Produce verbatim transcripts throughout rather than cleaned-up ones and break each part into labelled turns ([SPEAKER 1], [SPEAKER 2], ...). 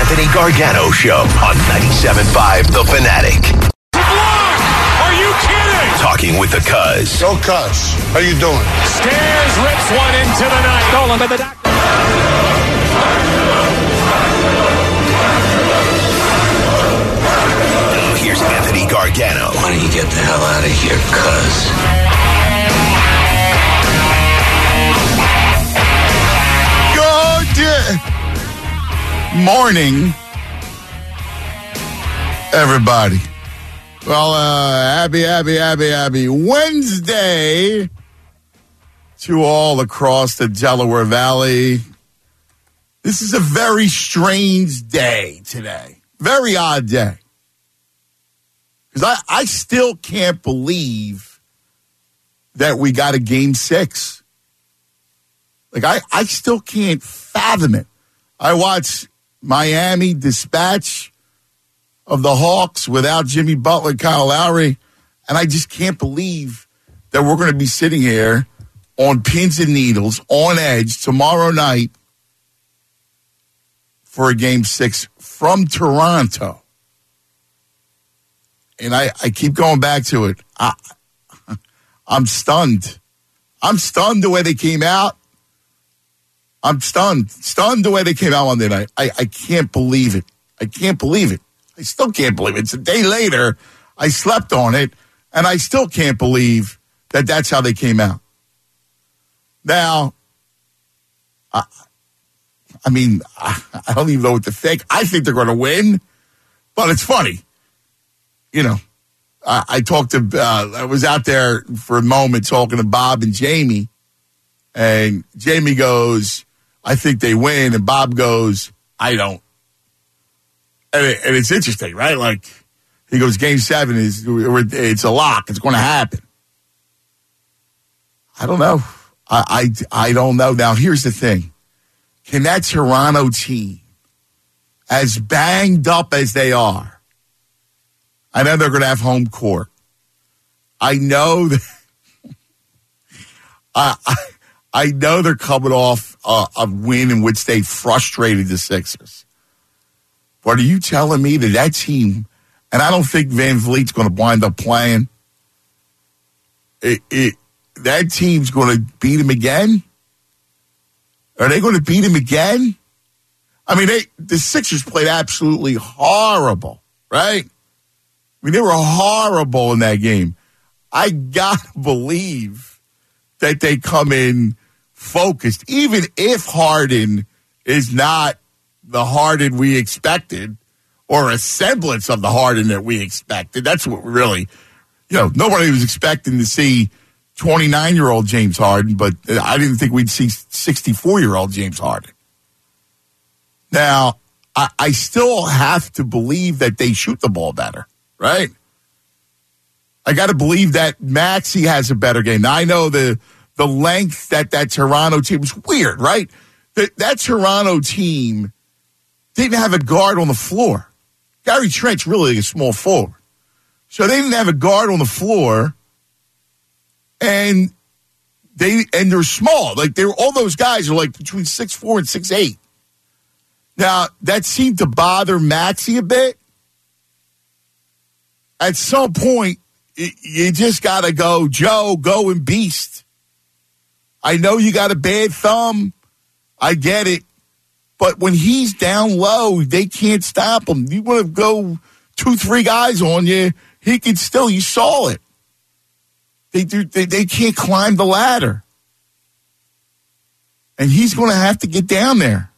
[SPEAKER 1] Anthony Gargano Show on ninety-seven point five The Fanatic.
[SPEAKER 2] Are you kidding?
[SPEAKER 1] Talking with the Cuz.
[SPEAKER 3] Go Cuz. How you doing?
[SPEAKER 2] Stairs rips one into the night. Stolen by the doctor.
[SPEAKER 1] Now here's Anthony Gargano.
[SPEAKER 4] Why don't you get the hell out of here, Cuz?
[SPEAKER 3] Good morning, everybody. Well, uh, happy, happy, happy, happy Wednesday to all across the Delaware Valley. This is a very strange day today. Very odd day. Because I, I still can't believe that we got a game six. Like, I, I still can't fathom it. I watched Miami dispatch of the Hawks without Jimmy Butler, Kyle Lowry, and I just can't believe that we're going to be sitting here on pins and needles, on edge, tomorrow night for a game six from Toronto. And I, I keep going back to it. I, I'm stunned. I'm stunned the way they came out. I'm stunned. Stunned the way they came out Monday night. I, I can't believe it. I can't believe it. I still can't believe it. It's a day later. I slept on it, and I still can't believe that that's how they came out. Now, I, I mean, I, I don't even know what to think. I think they're going to win, but it's funny. You know, I, I talked to, uh, I was out there for a moment talking to Bob and Jamie, and Jamie goes, I think they win, and Bob goes, I don't. And, it, and it's interesting, right? Like, he goes, game seven is, it's a lock. It's going to happen. I don't know. I, I, I don't know. Now, here's the thing. Can that Toronto team, as banged up as they are, I know they're going to have home court. I know that, I, I, I know they're coming off a, a win in which they frustrated the Sixers. But are you telling me that that team, and I don't think Van Vliet's going to wind up playing, it, it, that team's going to beat him again? Are they going to beat him again? I mean, they, the Sixers played absolutely horrible, right? I mean, they were horrible in that game. I got to believe that they come in focused, even if Harden is not the Harden we expected, or a semblance of the Harden that we expected. That's what really, you know, nobody was expecting to see twenty-nine-year-old James Harden, but I didn't think we'd see sixty-four-year-old James Harden. Now, I, I still have to believe that they shoot the ball better, right? I got to believe that Maxey has a better game. Now, I know the the length that that Toronto team was weird, right? That, that Toronto team didn't have a guard on the floor. Gary Trent's really a small forward. So they didn't have a guard on the floor, and they and they're small. Like they were, all those guys are like between six four and six eight. Now, that seemed to bother Maxey a bit. At some point, you just got to go, Joe, go and beast. I know you got a bad thumb. I get it. But when he's down low, they can't stop him. You want to go two, three guys on you, he can still, you saw it. They do. They, they can't climb the ladder. And he's going to have to get down there.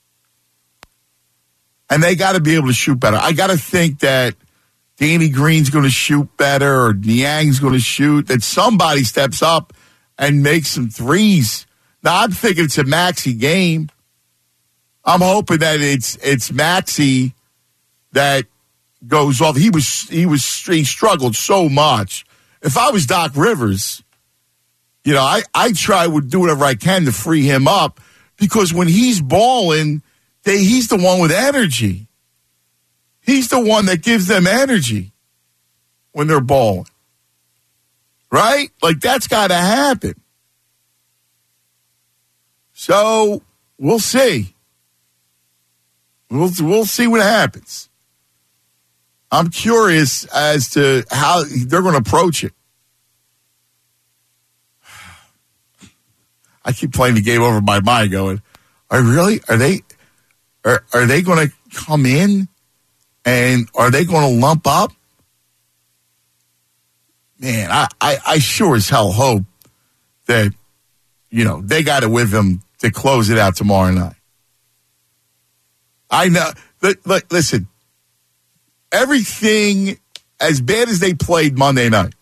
[SPEAKER 3] And they got to be able to shoot better. I got to think that Danny Green's going to shoot better, or Niang's going to shoot, that somebody steps up and makes some threes. Now, I'm thinking it's a Maxey game. I'm hoping that it's it's Maxey that goes off. He was he was he struggled so much. If I was Doc Rivers, you know, I I try would do whatever I can to free him up, because when he's balling, they, he's the one with energy. He's the one that gives them energy when they're balling, right? Like, that's got to happen. So we'll see. We'll we'll see what happens. I'm curious as to how they're going to approach it. I keep playing the game over my mind, going, "Are really? Are they? Are are they going to come in, and are they going to lump up?" Man, I, I, I sure as hell hope that, you know, they got it with them to close it out tomorrow night. I know. Look, look, listen, everything, as bad as they played Monday night,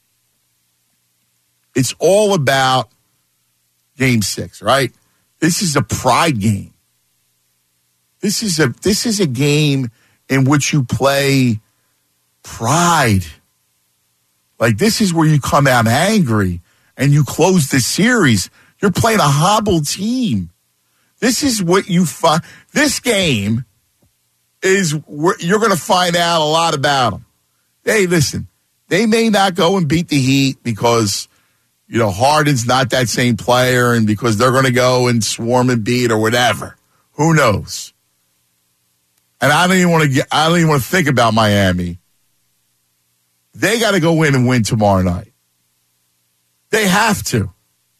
[SPEAKER 3] it's all about game six, right? This is a pride game. This is a this is a game in which you play pride. Like, this is where you come out angry and you close the series. You're playing a hobbled team. This is what you find. This game is where you're going to find out a lot about them. Hey, listen, they may not go and beat the Heat because, you know, Harden's not that same player and because they're going to go and swarm and beat or whatever. Who knows? And I don't even want to get, I don't even want to think about Miami. They got to go in and win tomorrow night. They have to.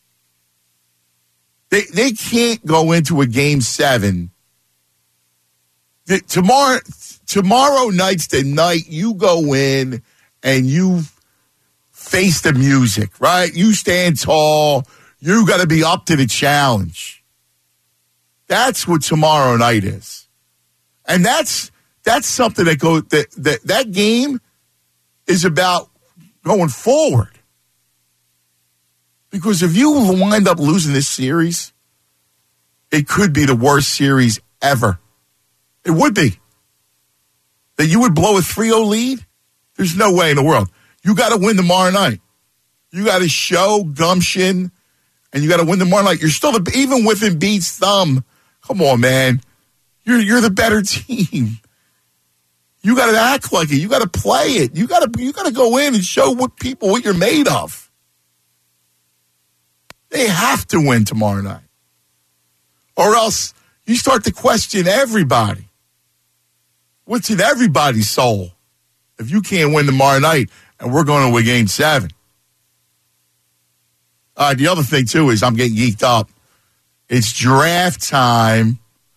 [SPEAKER 3] They they can't go into a game seven. The, tomorrow tomorrow night's the night you go in and you face the music, right? You stand tall. You got to be up to the challenge. That's what tomorrow night is, and that's that's something that go that that that game is about going forward. Because if you wind up losing this series, it could be the worst series ever. It would be. That you would blow a three oh lead? There's no way in the world. You got to win tomorrow night. You got to show gumption, and you got to win tomorrow night. You're still, the, even with Embiid's thumb, come on, man. You're, you're the better team. You got to act like it. You got to play it. You got to you got to go in and show what people what you're made of. They have to win tomorrow night, or else you start to question everybody. What's in everybody's soul if you can't win tomorrow night and we're going to a game seven? All right. The other thing too is I'm getting geeked up. It's draft time.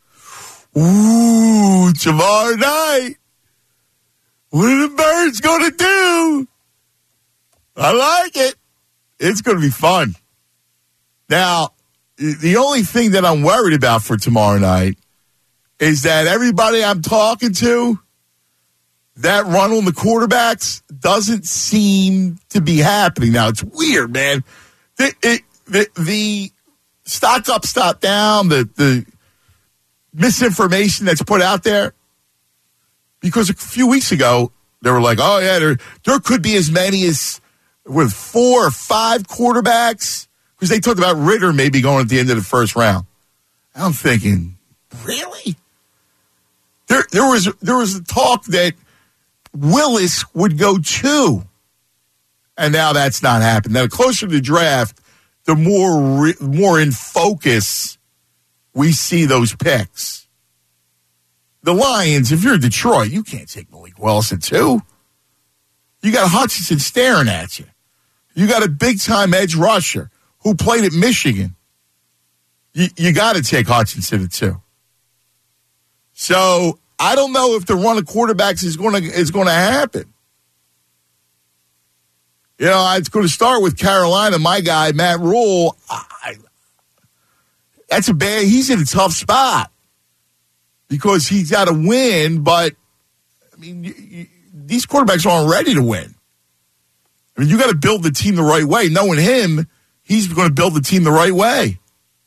[SPEAKER 3] Ooh, tomorrow night. What are the Birds going to do? I like it. It's going to be fun. Now, the only thing that I'm worried about for tomorrow night is that everybody I'm talking to, that run on the quarterbacks doesn't seem to be happening. Now, it's weird, man. The, it, the, the stock up, stock down, the, the misinformation that's put out there, because a few weeks ago, they were like, oh, yeah, there, there could be as many as with four or five quarterbacks, because they talked about Ritter maybe going at the end of the first round. I'm thinking, really? There, there was there was a talk that Willis would go two, and now that's not happening. Now, the closer to the draft, the more re, more in focus we see those picks. The Lions, if you're Detroit, you can't take Malik Willis at two. You got Hutchinson staring at you. You got a big-time edge rusher who played at Michigan. You, you got to take Hutchinson at two. So I don't know if the run of quarterbacks is going to is going to happen. You know, it's going to start with Carolina. My guy, Matt Rule, I, that's a bad. He's in a tough spot because he's got to win. But I mean, you, you, these quarterbacks aren't ready to win. I mean, you got to build the team the right way. Knowing him, he's going to build the team the right way.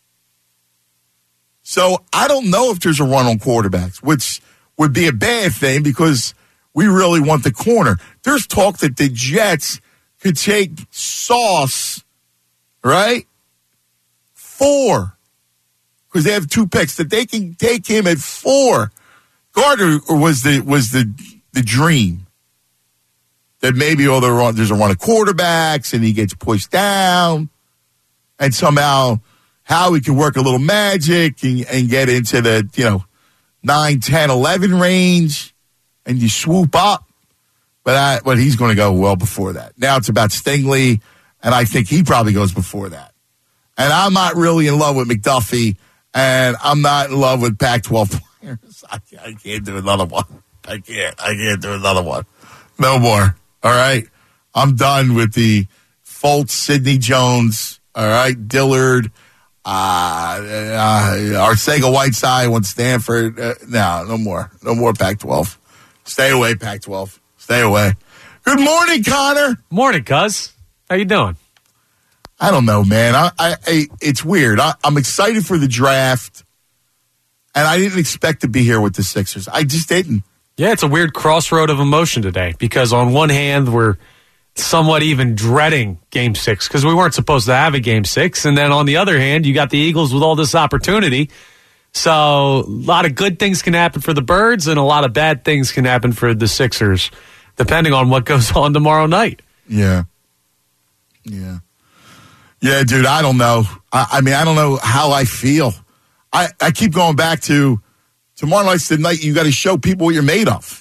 [SPEAKER 3] So I don't know if there's a run on quarterbacks, which would be a bad thing because we really want the corner. There's talk that the Jets could take Sauce, right? Four. Because they have two picks, that they can take him at four. Gardner was the was the the dream. That maybe oh, there's a run of quarterbacks and he gets pushed down. And somehow Howie can work a little magic and, and get into the, you know, nine, ten, eleven range, and you swoop up. But I, but he's going to go well before that. Now it's about Stingley, and I think he probably goes before that. And I'm not really in love with McDuffie, and I'm not in love with Pac twelve players. I, I can't do another one. I can't. I can't do another one. No more. All right? I'm done with the Fultz, Sidney Jones, all right, Dillard, uh, uh, Arcega-Whiteside, went Stanford. Uh, no, no more. No more Pac twelve. Stay away, Pac twelve. Stay away. Good morning, Connor.
[SPEAKER 2] Morning, cuz. How you doing?
[SPEAKER 3] I don't know, man. I, I, I it's weird. I, I'm excited for the draft, and I didn't expect to be here with the Sixers. I just didn't.
[SPEAKER 2] Yeah, it's a weird crossroad of emotion today because on one hand, we're somewhat even dreading Game six because we weren't supposed to have a Game six, and then on the other hand, you got the Eagles with all this opportunity. So a lot of good things can happen for the Birds, and a lot of bad things can happen for the Sixers, depending on what goes on tomorrow night.
[SPEAKER 3] Yeah. Yeah. Yeah, dude, I don't know. I, I mean, I don't know how I feel. I, I keep going back to tomorrow night's the night you got to show people what you're made of.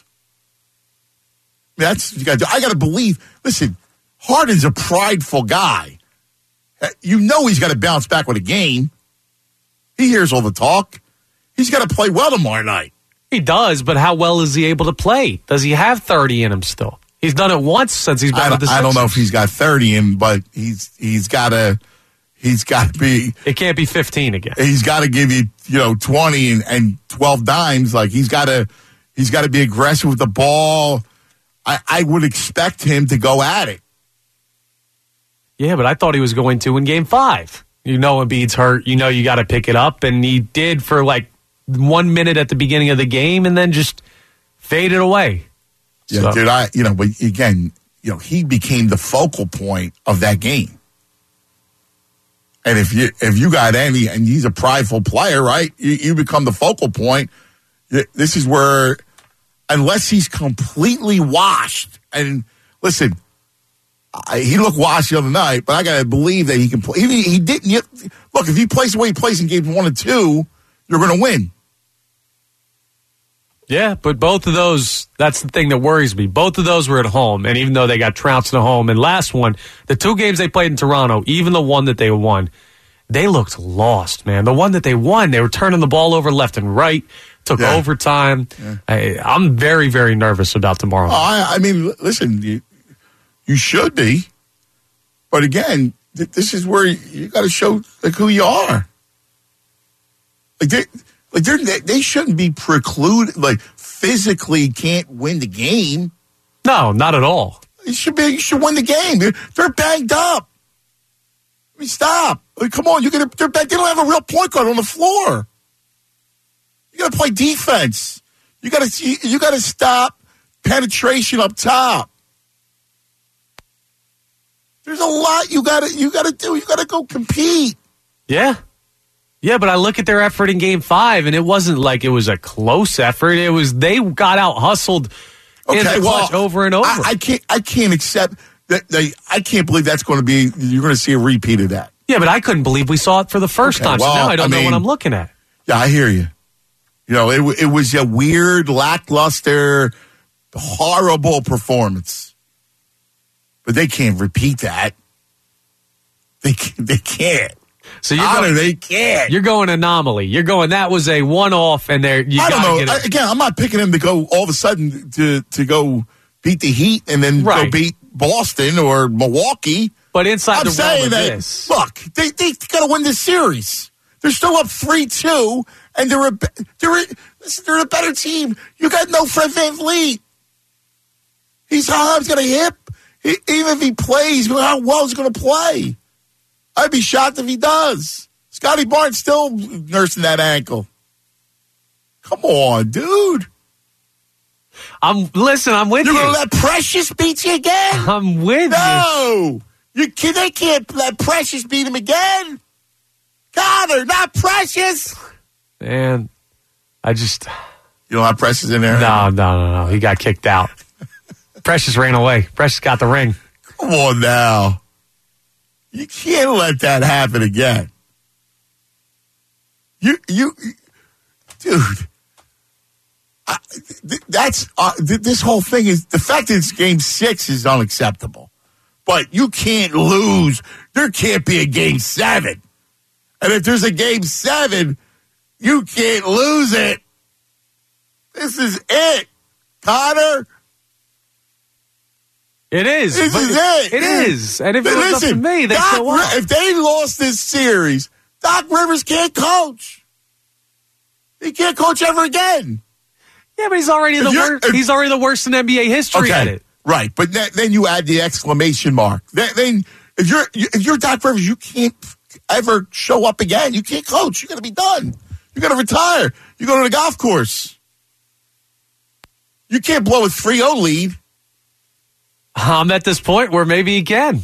[SPEAKER 3] I mean, that's you got to do. I got to believe. Listen, Harden's a prideful guy. You know he's got to bounce back with a game. He hears all the talk. He's got to play well tomorrow night.
[SPEAKER 2] He does, but how well is he able to play? Does he have thirty in him still? He's done it once since he's been
[SPEAKER 3] I
[SPEAKER 2] with the
[SPEAKER 3] I
[SPEAKER 2] Sixers.
[SPEAKER 3] don't know if he's got thirty in, but he's he's got to he's got to be.
[SPEAKER 2] It can't be fifteen again.
[SPEAKER 3] He's got to give you you know twenty and, and twelve dimes. Like he's got to he's got to be aggressive with the ball. I, I would expect him to go at it.
[SPEAKER 2] Yeah, but I thought he was going to in Game Five. You know, Embiid's hurt. You know, you got to pick it up, and he did for like one minute at the beginning of the game, and then just faded away.
[SPEAKER 3] Yeah,
[SPEAKER 2] so.
[SPEAKER 3] dude. I you know, but again, you know, he became the focal point of that game. And if you if you got any, and he's a prideful player, right? You, you become the focal point. This is where, unless he's completely washed, and listen, I, he looked washed the other night, but I got to believe that he can play. He, he didn't. Yet, look, if he plays the way he plays in games one and two, you're going to win.
[SPEAKER 2] Yeah, but both of those, that's the thing that worries me. Both of those were at home, and even though they got trounced at home, and last one, the two games they played in Toronto, even the one that they won, they looked lost, man. The one that they won, they were turning the ball over left and right, took
[SPEAKER 3] yeah.
[SPEAKER 2] overtime.
[SPEAKER 3] Yeah.
[SPEAKER 2] I, I'm very, very nervous about tomorrow.
[SPEAKER 3] Oh, I, I mean, listen, you, you should be, but again, th- this is where you, you got to show like who you are. Like they, like they're, they they shouldn't be precluded. Like physically can't win the game.
[SPEAKER 2] No, not at all.
[SPEAKER 3] You should be. You should win the game. They're, they're banged up. I mean, stop. I mean, come on, you got. They're back. They don't have a real point guard on the floor. You got to play defense. You got to. You, you got to stop penetration up top. There's a lot you got to. You got to do. You got to go compete.
[SPEAKER 2] Yeah. Yeah, but I look at their effort in Game Five, and it wasn't like it was a close effort. It was they got out hustled in
[SPEAKER 3] Okay,
[SPEAKER 2] the clutch
[SPEAKER 3] well,
[SPEAKER 2] over and over.
[SPEAKER 3] I, I can't. I can't accept that. They, I can't believe that's going to be. You're going to see a repeat of that.
[SPEAKER 2] Yeah, but I couldn't believe we saw it for the first
[SPEAKER 3] Okay,
[SPEAKER 2] time.
[SPEAKER 3] well,
[SPEAKER 2] so now I don't
[SPEAKER 3] I
[SPEAKER 2] know
[SPEAKER 3] mean,
[SPEAKER 2] what I'm looking at.
[SPEAKER 3] Yeah, I hear you. You know, it it was a weird, lackluster, horrible performance, but they can't repeat that. They they can't.
[SPEAKER 2] So you're
[SPEAKER 3] Honor,
[SPEAKER 2] going,
[SPEAKER 3] they can't.
[SPEAKER 2] You're going anomaly. You're going. That was a one-off, and there you
[SPEAKER 3] I don't
[SPEAKER 2] gotta
[SPEAKER 3] know.
[SPEAKER 2] get
[SPEAKER 3] I,
[SPEAKER 2] it.
[SPEAKER 3] again, I'm not picking him to go all of a sudden to to go beat the Heat and then
[SPEAKER 2] Right.
[SPEAKER 3] go beat Boston or Milwaukee.
[SPEAKER 2] But inside
[SPEAKER 3] I'm
[SPEAKER 2] the realm
[SPEAKER 3] saying
[SPEAKER 2] of
[SPEAKER 3] that.
[SPEAKER 2] this,
[SPEAKER 3] Look, they they got to win this series. They're still up three two, and they're a they're a, listen, they're a better team. You got no Fred VanVleet. He's He's got a hip. He, even if he plays, how well is he going to play? I'd be shocked if he does. Scotty Barnes still nursing that ankle. Come on, dude.
[SPEAKER 2] I'm listen. I'm with
[SPEAKER 3] You're
[SPEAKER 2] you.
[SPEAKER 3] going to let Precious beat you again?
[SPEAKER 2] I'm with you.
[SPEAKER 3] No. You can, they can't let Precious beat him again. Connor, not Precious.
[SPEAKER 2] Man, I just
[SPEAKER 3] You don't have Precious in there?
[SPEAKER 2] no, no, no, no. He got kicked out. Precious ran away. Precious got the ring.
[SPEAKER 3] Come on now. You can't let that happen again. You, you, dude. th- that's uh, th- this whole thing is the fact that it's game six is unacceptable. But you can't lose. There can't be a game seven. And if there's a game seven, you can't lose it. This is it, Connor.
[SPEAKER 2] It is.
[SPEAKER 3] This is it.
[SPEAKER 2] It, it is. And if it was
[SPEAKER 3] Listen,
[SPEAKER 2] up to me, they
[SPEAKER 3] Doc,
[SPEAKER 2] still won.
[SPEAKER 3] If they lost this series, Doc Rivers can't coach. He can't coach ever again.
[SPEAKER 2] Yeah, but he's already the worst. He's already the worst in N B A history
[SPEAKER 3] okay,
[SPEAKER 2] at it.
[SPEAKER 3] Right, but then, then you add the exclamation mark. Then, then if you're if you're Doc Rivers, you can't ever show up again. You can't coach. You're going to be done. You're going to retire. You go to the golf course. You can't blow a three oh lead.
[SPEAKER 2] I'm at this point where maybe he can.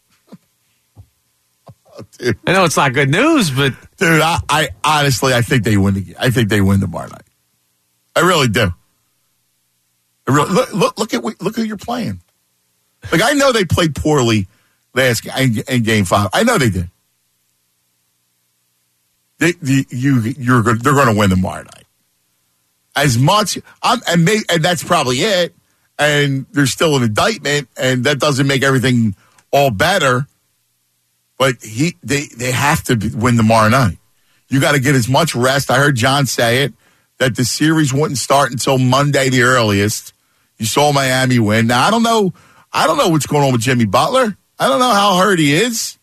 [SPEAKER 3] Oh, dude.
[SPEAKER 2] I know it's not good news, but
[SPEAKER 3] dude, I, I honestly I think they win. The, I think they win tomorrow night. I really do. I really, look, look, look at look who you're playing. Like I know they played poorly last in, in game five. I know they did. They, the, you, you're they're going to win tomorrow night. As much, I'm, and they, and that's probably it. And there's still an indictment, and that doesn't make everything all better. But he, they, they have to win tomorrow night. You got to get as much rest. I heard John say it that the series wouldn't start until Monday, the earliest. You saw Miami win. Now I don't know. I don't know what's going on with Jimmy Butler. I don't know how hurt he is.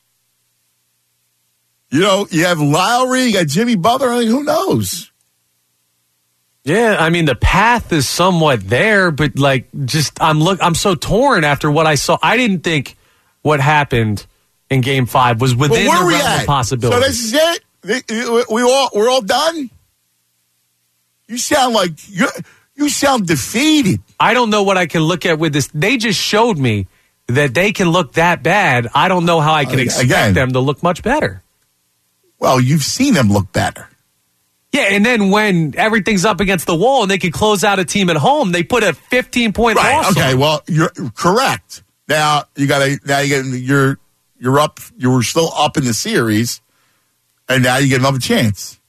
[SPEAKER 3] You know, you have Lowry, you got Jimmy Butler. I mean, who knows?
[SPEAKER 2] yeah, I mean the path is somewhat there, but like, just I'm look, I'm so torn after what I saw. I didn't think what happened in Game Five was within
[SPEAKER 3] Well, where
[SPEAKER 2] the
[SPEAKER 3] are we
[SPEAKER 2] realm
[SPEAKER 3] at?
[SPEAKER 2] of possibility.
[SPEAKER 3] So this is it. We all we're all done. You sound like you you sound defeated.
[SPEAKER 2] I don't know what I can look at with this. They just showed me that they can look that bad. I don't know how I can
[SPEAKER 3] Uh,
[SPEAKER 2] expect
[SPEAKER 3] again.
[SPEAKER 2] them to look much better.
[SPEAKER 3] Well, you've seen them look better.
[SPEAKER 2] Yeah, and then when everything's up against the wall and they can close out a team at home, they put a fifteen-point
[SPEAKER 3] Right.
[SPEAKER 2] loss
[SPEAKER 3] Okay.
[SPEAKER 2] on.
[SPEAKER 3] Well, you're correct. Now you got to. Now you get. You're. You're up. You were still up in the series, and now you get another chance.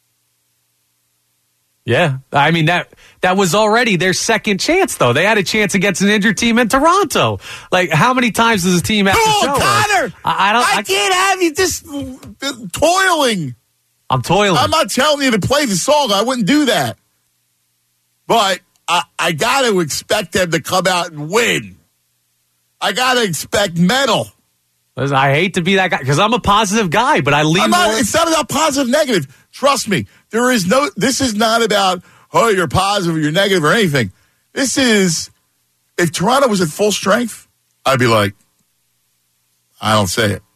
[SPEAKER 2] Yeah, I mean that that was already their second chance, though. They had a chance against an injured team in Toronto. Like, how many times does a team have
[SPEAKER 3] Oh,
[SPEAKER 2] to show us?
[SPEAKER 3] Connor!
[SPEAKER 2] I, I don't.
[SPEAKER 3] I,
[SPEAKER 2] I,
[SPEAKER 3] can't have you just uh, toiling.
[SPEAKER 2] I'm toiling.
[SPEAKER 3] I'm not telling you to play the song. I wouldn't do that. But I, I got to expect them to come out and win. I got to expect medal.
[SPEAKER 2] Listen, I hate to be that guy because I'm a positive guy, but I lean
[SPEAKER 3] I'm not,
[SPEAKER 2] more.
[SPEAKER 3] it's not about positive, negative. Trust me. There is no. This is not about oh you're positive or you're negative or anything. This is if Toronto was at full strength, I'd be like, I don't say it.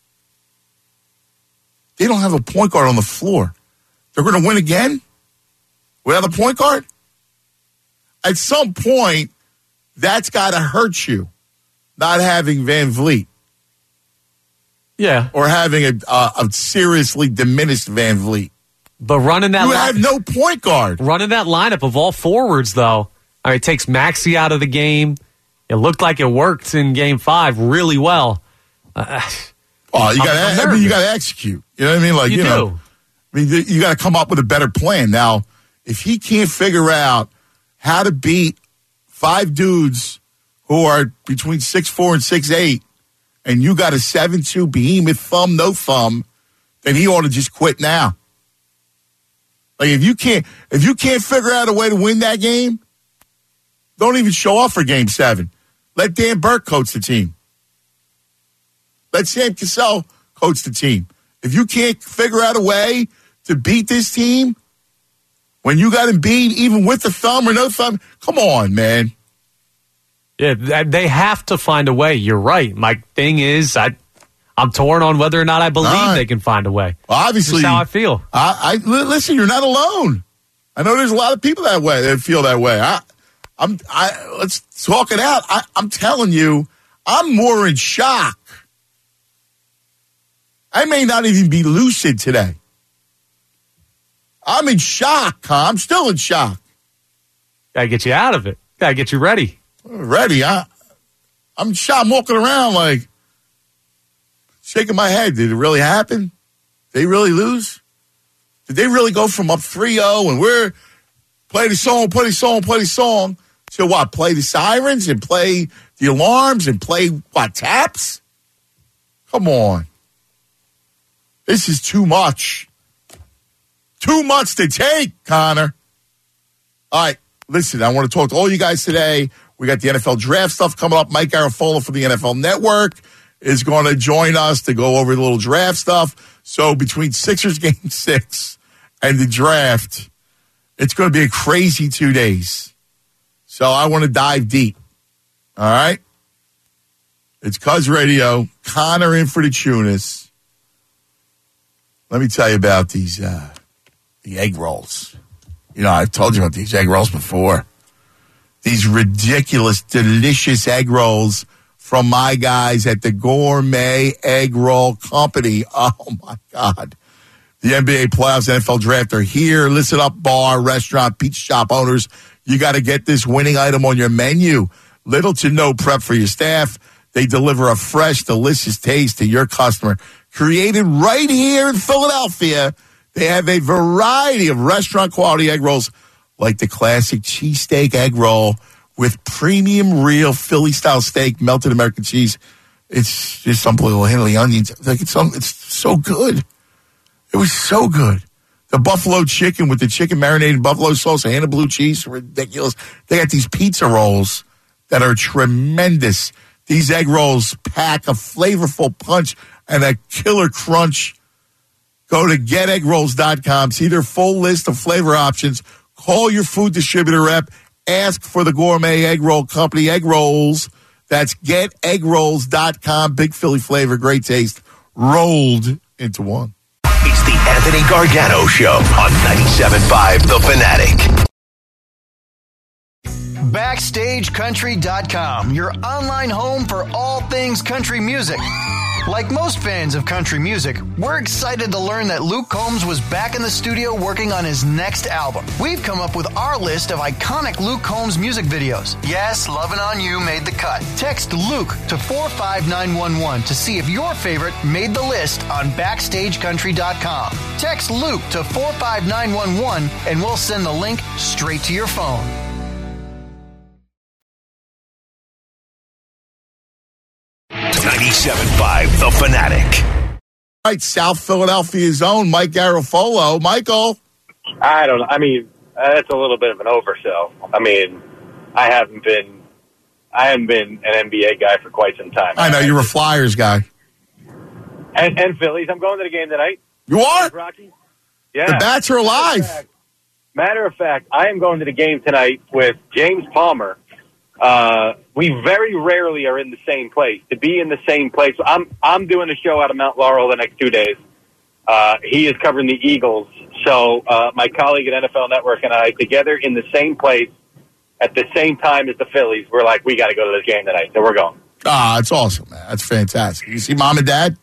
[SPEAKER 3] They don't have a point guard on the floor. They're going to win again without a point guard. At some point, that's got to hurt you, not having Van Vliet.
[SPEAKER 2] Yeah,
[SPEAKER 3] Or having a, uh, a seriously diminished Van Vliet.
[SPEAKER 2] but running that
[SPEAKER 3] You
[SPEAKER 2] line-
[SPEAKER 3] have no point guard.
[SPEAKER 2] running that lineup of all forwards, though, I mean, it takes Maxey out of the game. It looked like it worked in Game Five really well. Uh,
[SPEAKER 3] Oh, you
[SPEAKER 2] I'm-
[SPEAKER 3] got
[SPEAKER 2] I'm
[SPEAKER 3] to. I mean, you
[SPEAKER 2] nervous.
[SPEAKER 3] got to execute. You know what I mean? Like
[SPEAKER 2] You
[SPEAKER 3] you, know,
[SPEAKER 2] do.
[SPEAKER 3] I mean, th- you got to come up with a better plan. Now, if he can't figure out how to beat five dudes who are between six four and six eight, and you got a seven two behemoth thumb, no thumb, then he ought to just quit now. Like if you can't, if you can't figure out a way to win that game, don't even show up for Game Seven. Let Dan Burke coach the team. Let Sam Cassell coach the team. If you can't figure out a way to beat this team, when you got him beat, even with the thumb or no thumb, come on, man.
[SPEAKER 2] yeah, th- they have to find a way. You're right. My thing is, I, I'm torn on whether or not I believe
[SPEAKER 3] All right.
[SPEAKER 2] they can find a way.
[SPEAKER 3] Well, obviously,
[SPEAKER 2] That's how I feel.
[SPEAKER 3] I, I li- listen. You're not alone. I know there's a lot of people that way that feel that way. I, I'm. I let's talk it out. I, I'm telling you, I'm more in shock. I may not even be lucid today. I'm in shock. Huh? I'm still in shock.
[SPEAKER 2] Gotta get you out of it. Gotta get you ready.
[SPEAKER 3] Ready? I, I'm shocked. I'm walking around like shaking my head. Did it really happen? Did they really lose? Did they really go from up three oh and we're Play the song, play the song, play the song. So what? Play the sirens and play the alarms and play, what, taps? Come on. This is too much. Too much to take, Connor. All right, listen, I want to talk to all you guys today. We got the N F L draft stuff coming up. Mike Garafolo from the N F L Network is going to join us to go over the little draft stuff. So between Sixers game six and the draft, it's going to be a crazy two days. So I want to dive deep. All right? It's Cuz Radio. Connor in for the Tunis. Let me tell you about these, uh, the egg rolls. You know, I've told you about these egg rolls before. These ridiculous, delicious egg rolls from my guys at the Gourmet Egg Roll Company. Oh, my God. The N B A playoffs, N F L draft are here. Listen up, bar, restaurant, pizza shop owners. You got to get this winning item on your menu. Little to no prep for your staff. They deliver a fresh, delicious taste to your customer. Created right here in Philadelphia, they have a variety of restaurant-quality egg rolls like the classic cheesesteak egg roll with premium real Philly-style steak, melted American cheese. It's just unbelievable. Henley onions. Like it's, it's so good. It was so good. The buffalo chicken with the chicken marinated buffalo sauce and the blue cheese, ridiculous. They got these pizza rolls that are tremendous. These egg rolls pack a flavorful punch and a killer crunch. Go to get egg rolls dot com. See their full list of flavor options. Call your food distributor rep. Ask for the Gourmet Egg Roll Company egg rolls. That's get egg rolls dot com. Big Philly flavor, great taste, rolled into one.
[SPEAKER 1] It's the Anthony Gargano Show on ninety-seven point five The Fanatic.
[SPEAKER 5] Backstage Country dot com, your online home for all things country music. Like most fans of country music, we're excited to learn that Luke Combs was back in the studio working on his next album. We've come up with our list of iconic Luke Combs music videos. Yes, Lovin' On You made the cut. Text Luke to four five nine one one to see if your favorite made the list on Backstage Country dot com. Text Luke to four five nine one one and we'll send the link straight to your phone.
[SPEAKER 1] ninety-seven point five The Fanatic.
[SPEAKER 3] All right, South Philadelphia's own Mike Garafolo. Michael.
[SPEAKER 6] I don't know. I mean, that's a little bit of an oversell. I mean, I haven't been, I haven't been an N B A guy for quite some time.
[SPEAKER 3] I know, you're a Flyers guy.
[SPEAKER 6] And, and Phillies. I'm going to the game tonight.
[SPEAKER 3] You are?
[SPEAKER 6] Rocky? Yeah.
[SPEAKER 3] The Bats are alive.
[SPEAKER 6] Matter of fact, matter of fact, I am going to the game tonight with James Palmer. Uh, we very rarely are in the same place. To be in the same place, I'm I'm doing a show out of Mount Laurel the next two days. Uh, he is covering the Eagles. So uh, my colleague at N F L Network and I, together in the same place at the same time as the Phillies, we're like, we got to go to this game tonight. So we're going.
[SPEAKER 3] Ah, it's awesome, man. That's fantastic. You see mom and dad?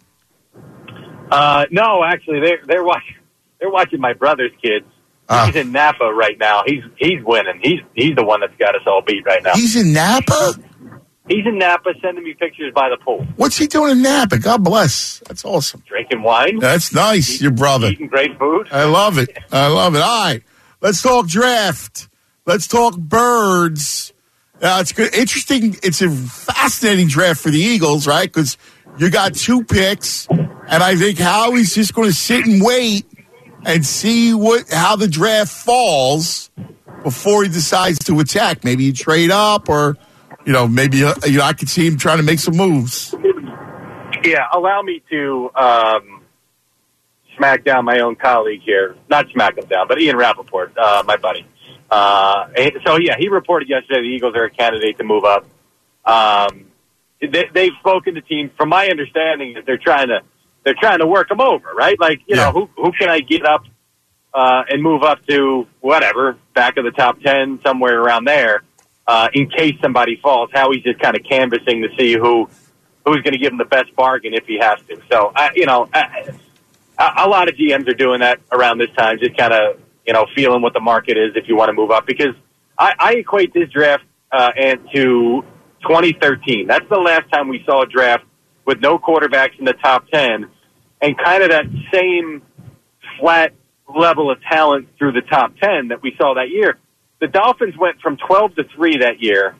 [SPEAKER 6] Uh, no, actually, they're they're watching they're watching my brother's kids. He's in Napa right now. He's he's winning. He's he's the one that's got us all beat right now.
[SPEAKER 3] He's in Napa?
[SPEAKER 6] He's in Napa sending me pictures by the pool.
[SPEAKER 3] What's he doing in Napa? God bless. That's awesome.
[SPEAKER 6] Drinking wine.
[SPEAKER 3] That's nice,
[SPEAKER 6] eating,
[SPEAKER 3] your brother.
[SPEAKER 6] Eating great food.
[SPEAKER 3] I love it. I love it. All right. Let's talk draft. Let's talk birds. Uh, it's good. Interesting. It's a fascinating draft for the Eagles, right? Because you got two picks, and I think Howie's just going to sit and wait and see what how the draft falls before he decides to attack. Maybe you trade up, or you know, maybe uh, you know, I could see him trying to make some moves.
[SPEAKER 6] Yeah, allow me to um, smack down my own colleague here. Not smack him down, but Ian Rappaport, uh, my buddy. Uh, so yeah, he reported yesterday the Eagles are a candidate to move up. Um, they, they've spoken to teams. From my understanding, that they're trying to. They're trying to work them over, right? Like, you
[SPEAKER 3] yeah.
[SPEAKER 6] know, who who can I get up uh, and move up to whatever, back of the top ten, somewhere around there, uh, in case somebody falls. Howie's just kind of canvassing to see who who's going to give him the best bargain if he has to. So, I, you know, I, a lot of G Ms are doing that around this time, just kind of, you know, feeling what the market is if you want to move up. Because I, I equate this draft uh, and to twenty thirteen. That's the last time we saw a draft with no quarterbacks in the top ten, and kind of that same flat level of talent through the top ten that we saw that year. the Dolphins went from twelve to three that year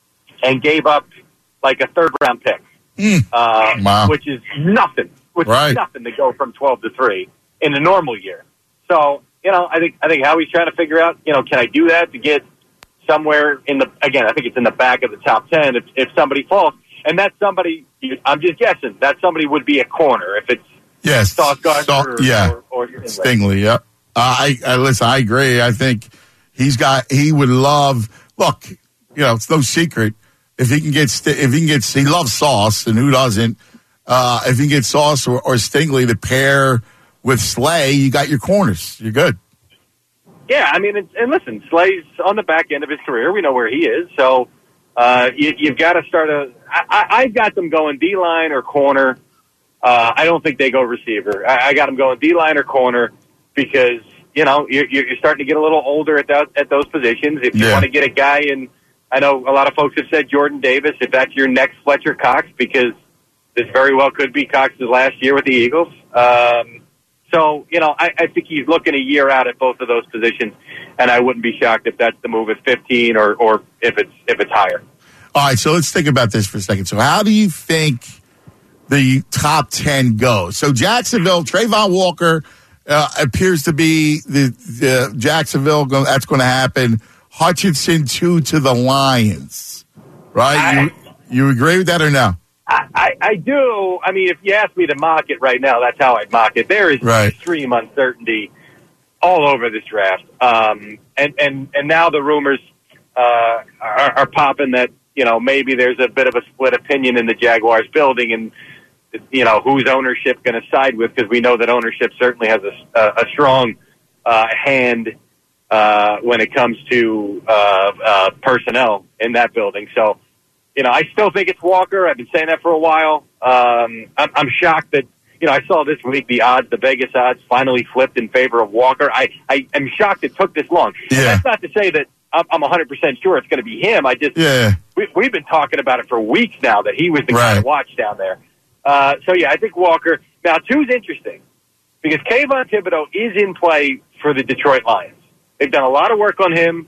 [SPEAKER 6] and gave up like a third round pick,
[SPEAKER 3] Mm.
[SPEAKER 6] uh,
[SPEAKER 3] Wow.
[SPEAKER 6] which is nothing, which
[SPEAKER 3] Right.
[SPEAKER 6] is nothing to go from twelve to three in a normal year. So, you know, I think, I think Howie's trying to figure out, you know, can I do that to get somewhere in the, again, I think it's in the back of the top ten if, if somebody falls. And that somebody, I'm just guessing, that somebody would be a corner if it's
[SPEAKER 3] Yes.
[SPEAKER 6] Sauce Gardner
[SPEAKER 3] Sau-
[SPEAKER 6] or,
[SPEAKER 3] yeah.
[SPEAKER 6] or, or Stingley.
[SPEAKER 3] Stingley, yep. Uh, I, I listen. I agree. I think he's got. He would love. Look, you know, it's no secret. If he can get, St- if he can get, he loves Sauce, and who doesn't? Uh, if he can get Sauce or, or Stingley to pair with Slay, you got your corners. You're good.
[SPEAKER 6] Yeah, I mean, and, and listen, Slay's on the back end of his career. We know where he is, so uh, you, you've got to start a. I, I, I've got them going D line or corner. Uh, I don't think they go receiver. I, I got them going D line or corner because you know you're, you're starting to get a little older at that, at those positions. If you
[SPEAKER 3] Yeah.
[SPEAKER 6] want to get a guy in, I know a lot of folks have said Jordan Davis. If that's your next Fletcher Cox, because this very well could be Cox's last year with the Eagles. Um, so you know, I, I think he's looking a year out at both of those positions, and I wouldn't be shocked if that's the move at fifteen or, or if it's if it's higher.
[SPEAKER 3] All right. So let's think about this for a second. So how do you think the top ten goes? So Jacksonville, Trayvon Walker uh, appears to be the, the Jacksonville. Go, that's going to happen. Hutchinson two to the Lions, right?
[SPEAKER 6] I-
[SPEAKER 3] you, you agree with that or no?
[SPEAKER 6] I, I, I do. I mean, if you ask me to mock it right now, that's how I'd mock it. There is
[SPEAKER 3] Right.
[SPEAKER 6] extreme uncertainty all over this draft, um, and and and now the rumors uh, are, are popping that you know maybe there's a bit of a split opinion in the Jaguars building, and you know whose ownership going to side with, because we know that ownership certainly has a, a, a strong uh, hand uh, when it comes to uh, uh, personnel in that building. So. You know, I still think it's Walker. I've been saying that for a while. Um, I'm, I'm shocked that, you know, I saw this week the odds, the Vegas odds finally flipped in favor of Walker. I, I am shocked it took this long.
[SPEAKER 3] Yeah.
[SPEAKER 6] And that's not to say that I'm, I'm one hundred percent sure it's going to be him. I just,
[SPEAKER 3] Yeah.
[SPEAKER 6] we, we've been talking about it for weeks now that he was the guy
[SPEAKER 3] Right.
[SPEAKER 6] to watch down there. Uh, so, yeah, I think Walker. Now, two's interesting because Kayvon Thibodeau is in play for the Detroit Lions. They've done a lot of work on him.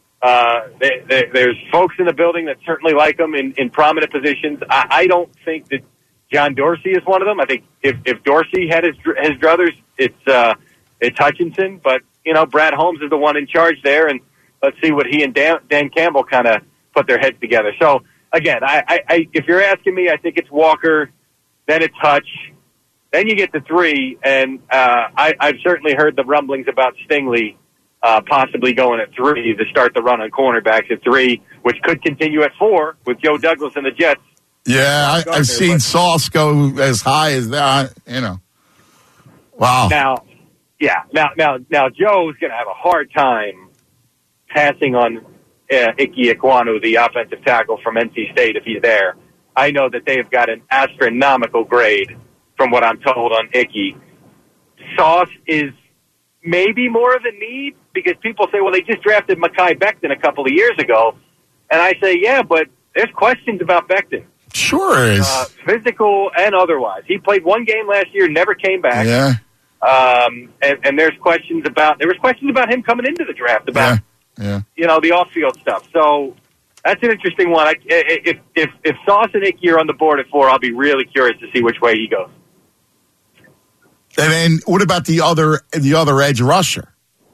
[SPEAKER 6] Uh, they, they, there's folks in the building that certainly like him in, in prominent positions. I, I don't think that John Dorsey is one of them. I think if, if Dorsey had his his druthers, it's uh, it's Hutchinson. But you know, Brad Holmes is the one in charge there, and let's see what he and Dan, Dan Campbell kind of put their heads together. So again, I, I, I if you're asking me, I think it's Walker, then it's Hutch, then you get to three, and uh, I, I've certainly heard the rumblings about Stingley. Uh, possibly going at three to start the run on cornerbacks at three, which could continue at four with Joe Douglas and the Jets.
[SPEAKER 3] Yeah, I,
[SPEAKER 6] Gardner,
[SPEAKER 3] I've seen
[SPEAKER 6] but-
[SPEAKER 3] Sauce go as high as that. You know, wow.
[SPEAKER 6] Now, yeah, now, now, now, Joe's going to have a hard time passing on uh, Ike Ekwonu, the offensive tackle from N C State, if he's there. I know that they've got an astronomical grade from what I'm told on Ike. Sauce is maybe more of a need because people say, well, they just drafted Mekhi Becton a couple of years ago. And I say, yeah, but there's questions about Becton.
[SPEAKER 3] Sure is.
[SPEAKER 6] Uh, physical and otherwise. He played one game last year, never came back.
[SPEAKER 3] yeah,
[SPEAKER 6] Um, and, and there's questions about, there was questions about him coming into the draft about,
[SPEAKER 3] yeah, yeah.
[SPEAKER 6] you know, the off-field stuff. So that's an interesting one. I, if, if, if Sauce and Ike are on the board at four, I'll be really curious to see which way he goes.
[SPEAKER 3] And then what about the other the other edge rusher?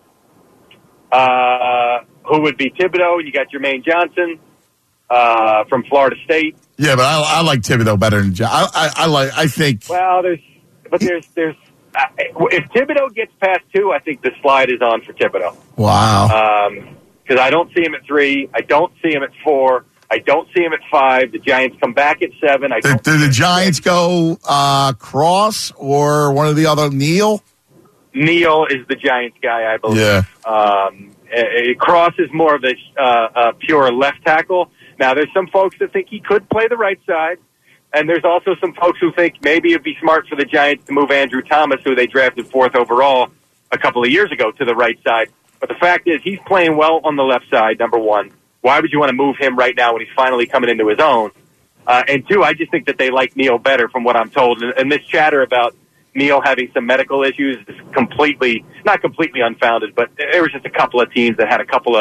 [SPEAKER 6] Uh, who would be Thibodeau? You got Jermaine Johnson, uh, from Florida State.
[SPEAKER 3] Yeah, but I, I like Thibodeau better than John. I, I, I like. I think.
[SPEAKER 6] Well, there's, but there's, there's, uh, if Thibodeau gets past two, I think the slide is on for Thibodeau.
[SPEAKER 3] Wow.
[SPEAKER 6] Um, because I don't see him at three. I don't see him at four. I don't see him at five. The Giants come back at seven. I
[SPEAKER 3] do,
[SPEAKER 6] don't
[SPEAKER 3] do
[SPEAKER 6] see
[SPEAKER 3] the
[SPEAKER 6] him
[SPEAKER 3] Giants
[SPEAKER 6] at
[SPEAKER 3] go uh, Cross or one of the other Neal?
[SPEAKER 6] Neal is the Giants guy, I believe.
[SPEAKER 3] Yeah.
[SPEAKER 6] Um, uh, Cross is more of a, uh, a pure left tackle. Now, there's some folks that think he could play the right side, and there's also some folks who think maybe it'd be smart for the Giants to move Andrew Thomas, who they drafted fourth overall a couple of years ago, to the right side. But the fact is, he's playing well on the left side, number one. Why would you want to move him right now when he's finally coming into his own? Uh, and two, I just think that they like Neal better from what I'm told. And, and this chatter about Neal having some medical issues is completely, not completely unfounded, but there was just a couple of teams that had a couple of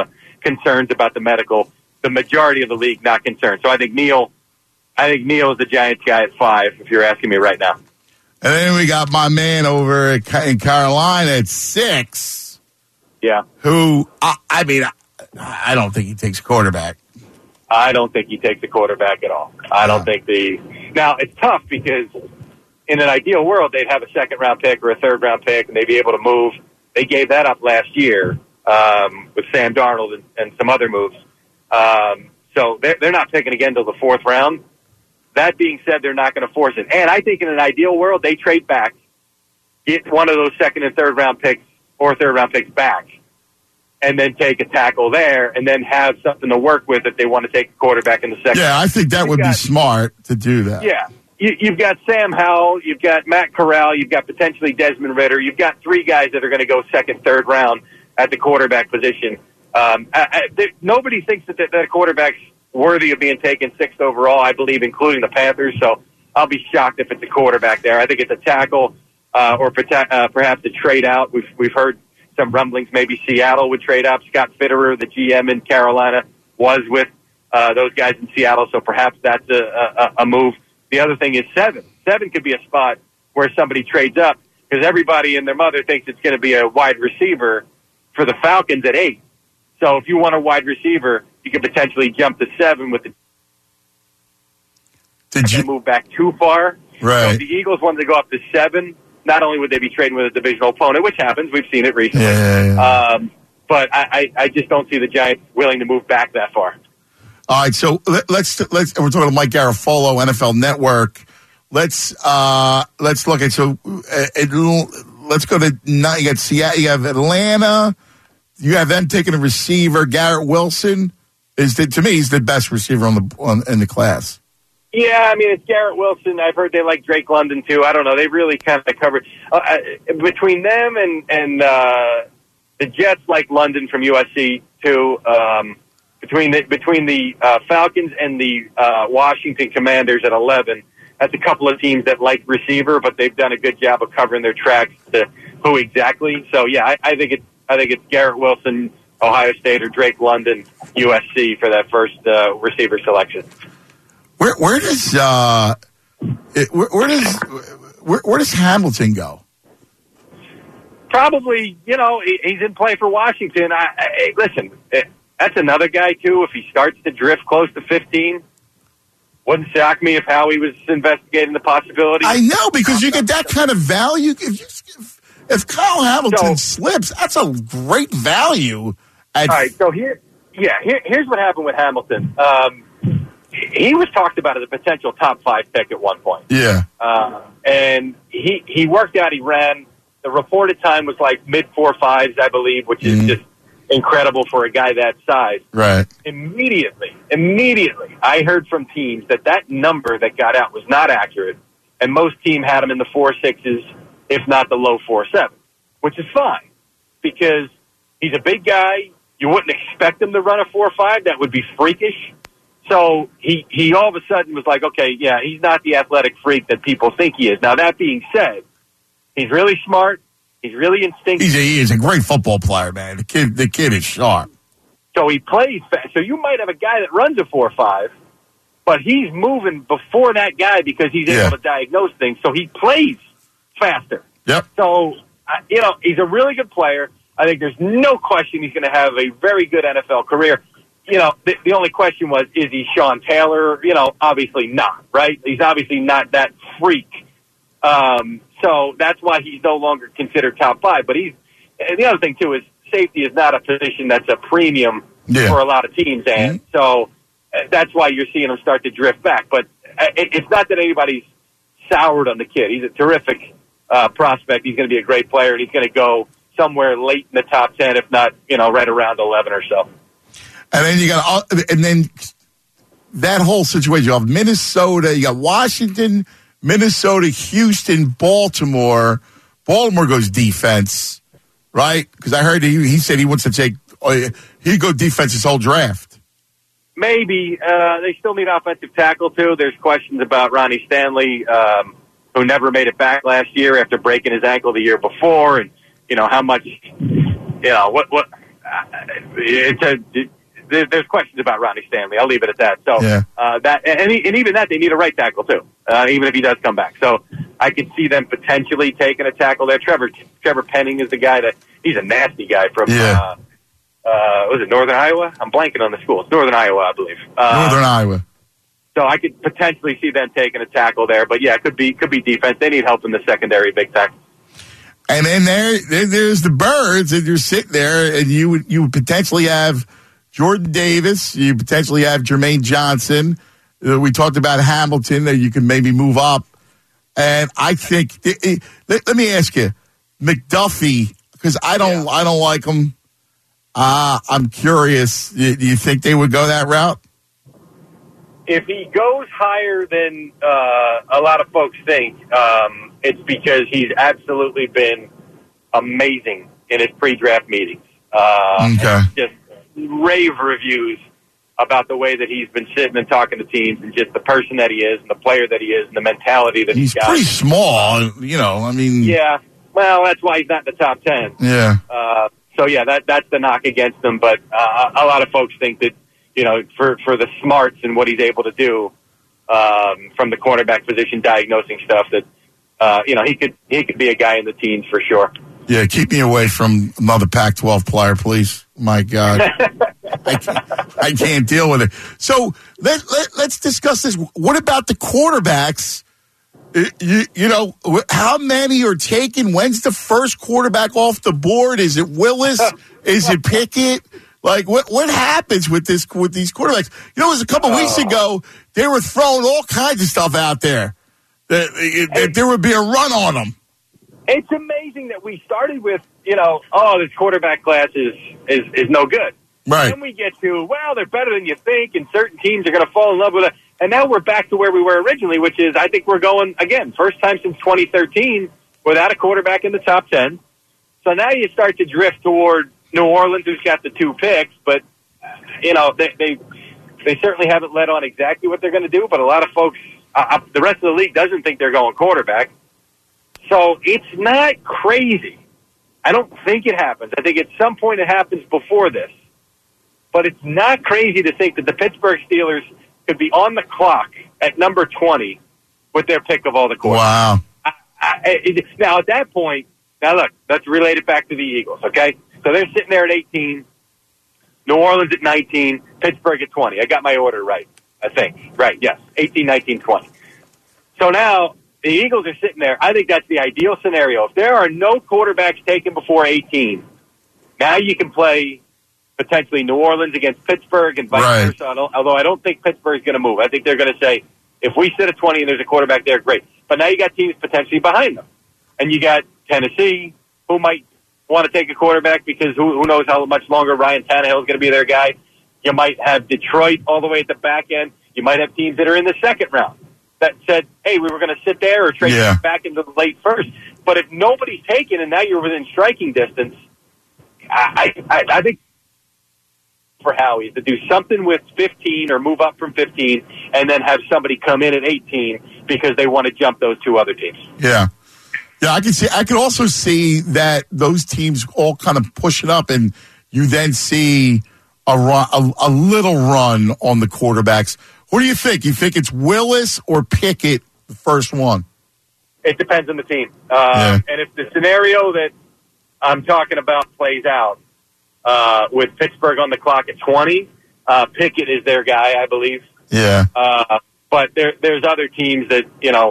[SPEAKER 6] concerns about the medical. The majority of the league not concerned. So I think Neal, I think Neal is the Giants guy at five. If you're asking me right now.
[SPEAKER 3] And then we got my man over in Carolina at six.
[SPEAKER 6] Yeah.
[SPEAKER 3] Who I, I mean, I, I don't think he takes quarterback.
[SPEAKER 6] I don't think he takes a quarterback at all. I don't think the now it's tough because in an ideal world they'd have a second round pick or a third round pick and they'd be able to move. They gave that up last year um, with Sam Darnold and, and some other moves. Um, so they're, they're not picking again until the fourth round. That being said, they're not going to force it. And I think in an ideal world, they trade back, get one of those second and third round picks or third round picks back, and then take a tackle there, and then have something to work with if they want to take a quarterback in the second.
[SPEAKER 3] Yeah, I think that
[SPEAKER 6] you've
[SPEAKER 3] would
[SPEAKER 6] got,
[SPEAKER 3] be smart to do that.
[SPEAKER 6] Yeah. You, you've got Sam Howell, you've got Matt Corral, you've got potentially Desmond Ridder. You've got three guys that are going to go second, third round at the quarterback position. Um, I, I, they, nobody thinks that, that that quarterback's worthy of being taken sixth overall, I believe, including the Panthers. So I'll be shocked if it's a quarterback there. I think it's a tackle uh, or uh, perhaps a trade out. We've we've heard some rumblings. Maybe Seattle would trade up. Scott Fitterer, the G M in Carolina, was with uh, those guys in Seattle, so perhaps that's a, a, a move. The other thing is seven. Seven could be a spot where somebody trades up because everybody and their mother thinks it's going to be a wide receiver for the Falcons at eight. So if you want a wide receiver, you could potentially jump to seven with the
[SPEAKER 3] Did you
[SPEAKER 6] move back too far.
[SPEAKER 3] Right.
[SPEAKER 6] So if the Eagles wanted to go up to seven, not only would they be trading with a divisional opponent, which happens, we've seen it recently,
[SPEAKER 3] Yeah, yeah, yeah.
[SPEAKER 6] Um, but I, I, I just don't see the Giants willing to move back that far.
[SPEAKER 3] All right, so let, let's let's we're talking to Mike Garafolo, N F L Network. Let's uh, let's look at so uh, it, let's go to you got Seattle, you have Atlanta, you have them taking a receiver. Garrett Wilson is the, to me he's the best receiver on the on, in the class.
[SPEAKER 6] Yeah, I mean, it's Garrett Wilson. I've heard they like Drake London, too. I don't know. They really kind of covered. Uh, between them and, and uh, the Jets like London from U S C, too. Um, between the, between the uh, Falcons and the uh, Washington Commanders at eleven, that's a couple of teams that like receiver, but they've done a good job of covering their tracks to who exactly. So, yeah, I, I think it's I think it's Garrett Wilson, Ohio State, or Drake London, U S C, for that first uh, receiver selection.
[SPEAKER 3] Where where does uh, it, where, where does where, where does Hamilton go?
[SPEAKER 6] Probably, you know, he, he's in play for Washington. I, I, listen, that's another guy too. If he starts to drift close to fifteen, wouldn't shock me if Howie was investigating the possibility.
[SPEAKER 3] I know because you get that kind of value. If you, if, if Kyle Hamilton
[SPEAKER 6] so,
[SPEAKER 3] slips, that's a great value. At,
[SPEAKER 6] all right, so here, yeah, here, here's what happened with Hamilton. Um, He was talked about as a potential top five pick at one point.
[SPEAKER 3] Yeah.
[SPEAKER 6] Uh, and he, he worked out, he ran. The reported time was like mid four fives, I believe, which is mm-hmm. just incredible for a guy that size.
[SPEAKER 3] Right.
[SPEAKER 6] Immediately, immediately, I heard from teams that that number that got out was not accurate. And most teams had him in the four sixes, if not the low four sevens, which is fine because he's a big guy. You wouldn't expect him to run a four five. That would be freakish. So he, he all of a sudden was like, okay, yeah, he's not the athletic freak that people think he is. Now, that being said, he's really smart. He's really instinctive.
[SPEAKER 3] He's a, he is a great football player, man. The kid, the kid is sharp.
[SPEAKER 6] So he plays fast. So you might have a guy that runs a four five, but he's moving before that guy because he's
[SPEAKER 3] yeah.
[SPEAKER 6] able to diagnose things. So he plays faster.
[SPEAKER 3] Yep.
[SPEAKER 6] So, uh, you know, he's a really good player. I think there's no question he's going to have a very good N F L career. You know, the, the only question was, is he Sean Taylor? You know, obviously not, right? He's obviously not that freak. Um, so that's why he's no longer considered top five. But he's, and the other thing, too, is safety is not a position that's a premium yeah. for a lot of teams. And mm-hmm. so that's why you're seeing him start to drift back. But it, it's not that anybody's soured on the kid. He's a terrific uh, prospect. He's going to be a great player, and he's going to go somewhere late in the top ten, if not, you know, right around eleven or so.
[SPEAKER 3] And then you got, and then that whole situation. You have Minnesota, you got Washington, Minnesota, Houston, Baltimore. Baltimore goes defense, right? Because I heard he, he said he wants to take, he'd go defense his whole draft.
[SPEAKER 6] Maybe. Uh, they still need offensive tackle, too. There's questions about Ronnie Stanley, um, who never made it back last year after breaking his ankle the year before. And, you know, how much, you know, what, what, uh, it's a, there, there's questions about Ronnie Stanley. I'll leave it at that. So
[SPEAKER 3] yeah.
[SPEAKER 6] uh, that and, and even that they need a right tackle too, uh, even if he does come back. So I could see them potentially taking a tackle there. Trevor Trevor Penning is the guy that he's a nasty guy from.
[SPEAKER 3] Yeah.
[SPEAKER 6] Uh, uh, was it Northern Iowa? I'm blanking on the school. It's Northern Iowa, I believe. Uh,
[SPEAKER 3] Northern Iowa.
[SPEAKER 6] So I could potentially see them taking a tackle there, but yeah, it could be could be defense. They need help in the secondary, big time.
[SPEAKER 3] And then there, there, there's the Birds, and you're sitting there, and you would you would potentially have Jordan Davis, you potentially have Jermaine Johnson. Uh, we talked about Hamilton that you can maybe move up, and I think it, it, let, let me ask you, McDuffie, because I don't yeah. I don't like him. Uh, I'm curious. Do you think they would go that route?
[SPEAKER 6] If he goes higher than uh, a lot of folks think, um, it's because he's absolutely been amazing in his pre-draft meetings. Uh,
[SPEAKER 3] okay.
[SPEAKER 6] Just rave reviews about the way that he's been sitting and talking to teams and just the person that he is and the player that he is and the mentality that he's,
[SPEAKER 3] he's got. He's pretty small, you know, I mean.
[SPEAKER 6] Yeah, well, that's why he's not in the top ten.
[SPEAKER 3] Yeah.
[SPEAKER 6] Uh, so, yeah, that that's the knock against him. But uh, a lot of folks think that, you know, for, for the smarts and what he's able to do um, from the cornerback position, diagnosing stuff, that, uh, you know, he could he could be a guy in the teens for sure.
[SPEAKER 3] Yeah, keep me away from another Pac twelve player, please. My God. I, can't, I can't deal with it. So let, let, let's discuss this. What about the quarterbacks? You, you know, how many are taken? When's the first quarterback off the board? Is it Willis? Is it Pickett? Like, what what happens with this with these quarterbacks? You know, it was a couple oh. weeks ago, they were throwing all kinds of stuff out there. That, that there would be a run on them.
[SPEAKER 6] It's amazing that we started with, you know, oh, this quarterback class is, is, is no good.
[SPEAKER 3] Right.
[SPEAKER 6] Then we get to, well, they're better than you think, and certain teams are going to fall in love with it. And now we're back to where we were originally, which is, I think we're going, again, first time since twenty thirteen without a quarterback in the top ten. So now you start to drift toward New Orleans, who's got the two picks, but, you know, they they, they certainly haven't led on exactly what they're going to do, but a lot of folks, uh, the rest of the league doesn't think they're going quarterback. So it's not crazy. I don't think it happens. I think at some point it happens before this. But it's not crazy to think that the Pittsburgh Steelers could be on the clock at number twenty with their pick of all the quarterbacks.
[SPEAKER 3] Wow.
[SPEAKER 6] I, I, it, now, at that point, now look, let's relate it back to the Eagles, okay? So they're sitting there at eighteen, New Orleans at nineteen, Pittsburgh at twenty. I got my order right, I think. Right, yes, eighteen, nineteen, twenty. So now the Eagles are sitting there. I think that's the ideal scenario. If there are no quarterbacks taken before eighteen, now you can play potentially New Orleans against Pittsburgh and vice
[SPEAKER 3] right.
[SPEAKER 6] versa. Although I don't think Pittsburgh's going to move. I think they're going to say, if we sit at twenty and there's a quarterback there, great. But now you got teams potentially behind them. And you got Tennessee, who might want to take a quarterback because who, who knows how much longer Ryan Tannehill is going to be their guy. You might have Detroit all the way at the back end. You might have teams that are in the second round that said, hey, we were going to sit there or trade
[SPEAKER 3] yeah.
[SPEAKER 6] back into the late first. But if nobody's taken and now you're within striking distance, I, I, I think for Howie to do something with fifteen or move up from fifteen and then have somebody come in at eighteen because they want to jump those two other teams.
[SPEAKER 3] Yeah. Yeah, I can see. I can also see that those teams all kind of push it up, and you then see a run, a, a little run on the quarterbacks. What do you think? You think it's Willis or Pickett, the first one?
[SPEAKER 6] It depends on the team. Uh, yeah. And if the scenario that I'm talking about plays out uh, with Pittsburgh on the clock at twenty, uh, Pickett is their guy, I believe.
[SPEAKER 3] Yeah.
[SPEAKER 6] Uh, but there, there's other teams that, you know,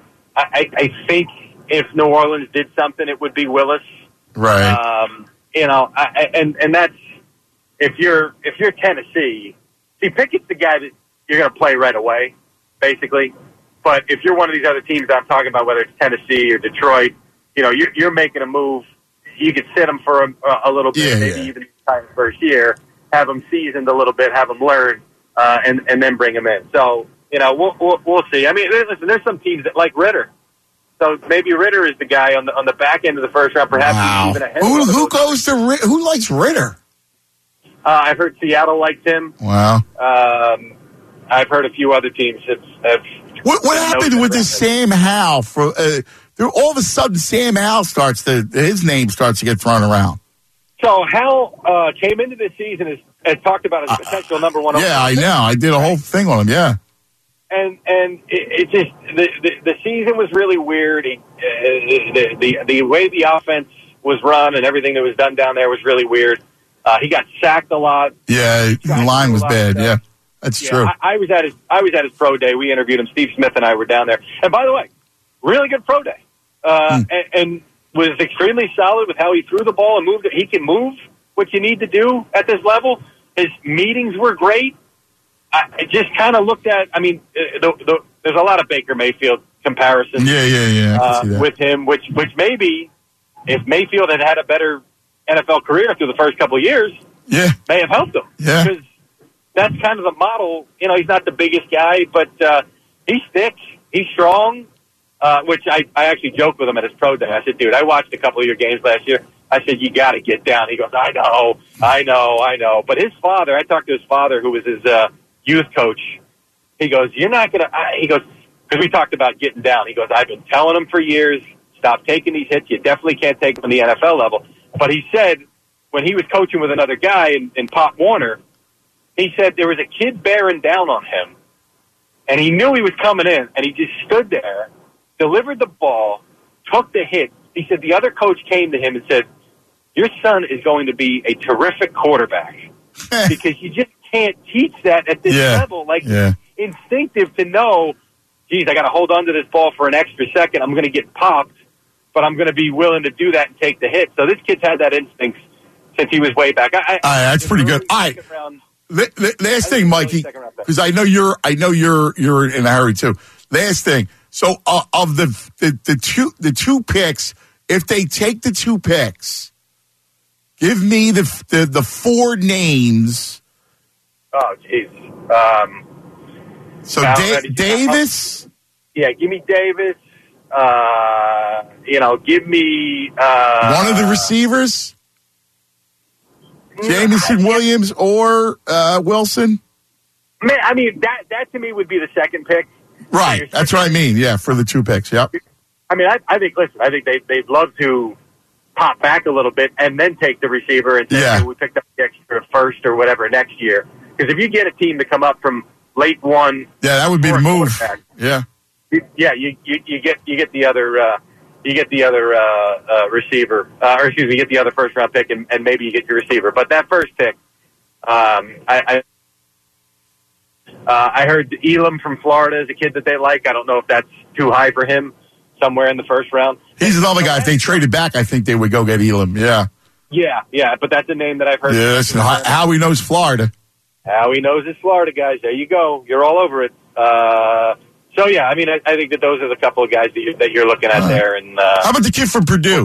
[SPEAKER 6] I, I think if New Orleans did something, it would be Willis.
[SPEAKER 3] Right.
[SPEAKER 6] Um, you know, I, and and that's if you're if you're Tennessee. See, Pickett's the guy that you're going to play right away, basically. But if you're one of these other teams that I'm talking about, whether it's Tennessee or Detroit, you know, you're, you're making a move. You could sit them for a, a little bit,
[SPEAKER 3] yeah,
[SPEAKER 6] maybe
[SPEAKER 3] yeah.
[SPEAKER 6] even time the first year, have them seasoned a little bit, have them learn, uh, and and then bring them in. So you know, we'll we'll, we'll see. I mean, listen, there's some teams that like Ritter. So maybe Ritter is the guy on the on the back end of the first round, perhaps
[SPEAKER 3] wow.
[SPEAKER 6] even ahead.
[SPEAKER 3] Who,
[SPEAKER 6] of
[SPEAKER 3] who goes to Ritter? Who likes Ritter?
[SPEAKER 6] Uh, I've heard Seattle likes him.
[SPEAKER 3] Wow.
[SPEAKER 6] Um, I've heard a few other teams have. have
[SPEAKER 3] what what happened with this Sam Howell? For uh, there, all of a sudden, Sam Howell starts to his name starts to get thrown around.
[SPEAKER 6] So Howell uh, came into this season as and talked about his potential uh, number one.
[SPEAKER 3] Yeah, I know. I did a whole thing on him. Yeah.
[SPEAKER 6] And and it, it just the, the the season was really weird. He, uh, the, the the way the offense was run and everything that was done down there was really weird. Uh, he got sacked a lot.
[SPEAKER 3] Yeah, the line was bad. Yeah, that's
[SPEAKER 6] yeah,
[SPEAKER 3] true.
[SPEAKER 6] I, I was at his I was at his pro day. We interviewed him. Steve Smith and I were down there. And by the way, really good pro day. Uh, hmm. and, and was extremely solid with how he threw the ball and moved it. He can move what you need to do at this level. His meetings were great. I just kind of looked at, I mean, the, the, there's a lot of Baker Mayfield comparisons
[SPEAKER 3] yeah, yeah, yeah,
[SPEAKER 6] uh, with him, which which maybe if Mayfield had had a better N F L career through the first couple of years,
[SPEAKER 3] yeah.
[SPEAKER 6] may have helped him.
[SPEAKER 3] Yeah.
[SPEAKER 6] Because that's kind of the model. You know, he's not the biggest guy, but uh, he's thick, he's strong, uh, which I, I actually joked with him at his pro day. I said, dude, I watched a couple of your games last year. I said, you got to get down. He goes, I know, I know, I know. But his father, I talked to his father, who was his uh, youth coach. He goes, you're not going to, he goes, because we talked about getting down. He goes, I've been telling him for years, stop taking these hits. You definitely can't take them on the N F L level. But he said, when he was coaching with another guy in, in Pop Warner, he said there was a kid bearing down on him, and he knew he was coming in, and he just stood there, delivered the ball, took the hit. He said the other coach came to him and said, your son is going to be a terrific quarterback because you just can't teach that at this
[SPEAKER 3] yeah.
[SPEAKER 6] level. Like,
[SPEAKER 3] yeah.
[SPEAKER 6] instinctive to know, geez, I got to hold on to this ball for an extra second. I'm going to get popped, but I'm going to be willing to do that and take the hit. So this kid's had that instinct since he was way back. I, I,
[SPEAKER 3] All right, that's pretty good. All right.
[SPEAKER 6] Round,
[SPEAKER 3] last thing, Mikey, because I know you're, I know you're, you're in a hurry too. Last thing. So uh, of the, the the two the two picks, if they take the two picks, give me the the, the four names.
[SPEAKER 6] Oh, jeez. Um,
[SPEAKER 3] so da- Davis.
[SPEAKER 6] Yeah, give me Davis. Uh, you know, give me uh,
[SPEAKER 3] one of the receivers. Jameson Williams or uh, Wilson?
[SPEAKER 6] Man, I mean, that that to me would be the second pick.
[SPEAKER 3] Right, that's what I mean, yeah, for the two picks, yep.
[SPEAKER 6] I mean, I, I think, listen, I think they, they'd love to pop back a little bit and then take the receiver and say,
[SPEAKER 3] yeah.
[SPEAKER 6] hey, we picked up the extra first or whatever next year. Because if you get a team to come up from late one...
[SPEAKER 3] Yeah, that would be the move. Yeah.
[SPEAKER 6] You, yeah, you, you, you get you get the other... Uh, You get the other uh, uh, receiver, uh, or excuse me, you get the other first round pick, and, and maybe you get your receiver. But that first pick, um, I I, uh, I heard Elam from Florida is a kid that they like. I don't know if that's too high for him. Somewhere in the first round.
[SPEAKER 3] He's another guy. If they traded back, I think they would go get Elam. Yeah.
[SPEAKER 6] Yeah, yeah, but that's a name that I've heard.
[SPEAKER 3] Yeah, listen, Howie knows Florida.
[SPEAKER 6] Howie knows his Florida guys. There you go. You're all over it. Uh, So, yeah, I mean, I, I think that those are the couple of guys that, you, that you're looking at uh, there. And uh,
[SPEAKER 3] how about the kid from Purdue?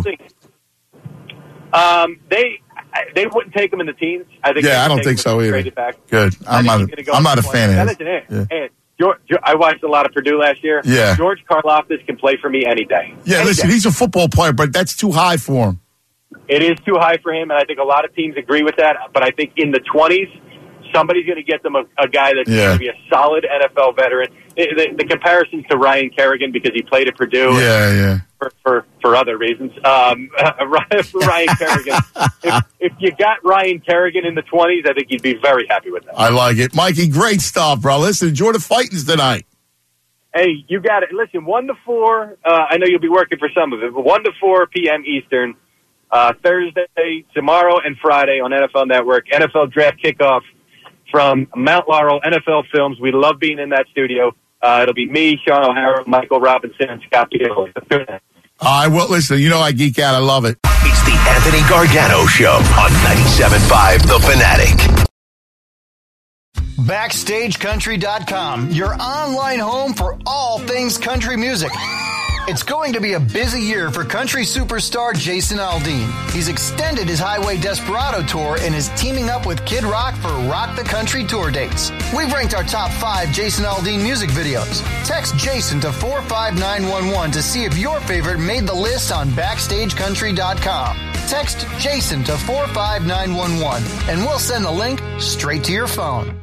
[SPEAKER 6] Um, they they wouldn't take him in the teens. I think.
[SPEAKER 3] Yeah, I don't think so either. Good. I'm not. A, I'm not a fan of it.
[SPEAKER 6] Yeah. And George, I watched a lot of Purdue last year.
[SPEAKER 3] Yeah.
[SPEAKER 6] George Karlaftis can play for me any day.
[SPEAKER 3] Yeah,
[SPEAKER 6] any
[SPEAKER 3] listen,
[SPEAKER 6] day.
[SPEAKER 3] He's a football player, but that's too high for him.
[SPEAKER 6] It is too high for him, and I think a lot of teams agree with that. But I think in the twenties, somebody's going to get them a, a guy that's yeah. going to be a solid N F L veteran. The, the, the comparisons to Ryan Kerrigan because he played at Purdue.
[SPEAKER 3] Yeah, yeah.
[SPEAKER 6] For, for, for other reasons. Um, Ryan Kerrigan. if, if you got Ryan Kerrigan in the twenties, I think you'd be very happy with that.
[SPEAKER 3] I like it. Mikey, great stuff, bro. Listen, enjoy the fightings tonight.
[SPEAKER 6] Hey, you got it. Listen, one to four, uh, I know you'll be working for some of it, but one to four p.m. Eastern, uh, Thursday, tomorrow, and Friday on N F L Network. N F L Draft Kickoff from Mount Laurel, N F L Films. We love being in that studio. Uh, it'll be me, Sean O'Hara, Michael Robinson, and Scott Peterson.
[SPEAKER 3] I will listen. You know I geek out. I love it.
[SPEAKER 1] It's the Anthony Gargano Show on ninety-seven point five The Fanatic.
[SPEAKER 5] Backstage Country dot com, your online home for all things country music. It's going to be a busy year for country superstar Jason Aldean. He's extended his Highway Desperado tour and is teaming up with Kid Rock for Rock the Country tour dates. We've ranked our top five Jason Aldean music videos. Text Jason to four five nine one one to see if your favorite made the list on Backstage Country dot com. Text Jason to four five nine one one and we'll send the link straight to your phone.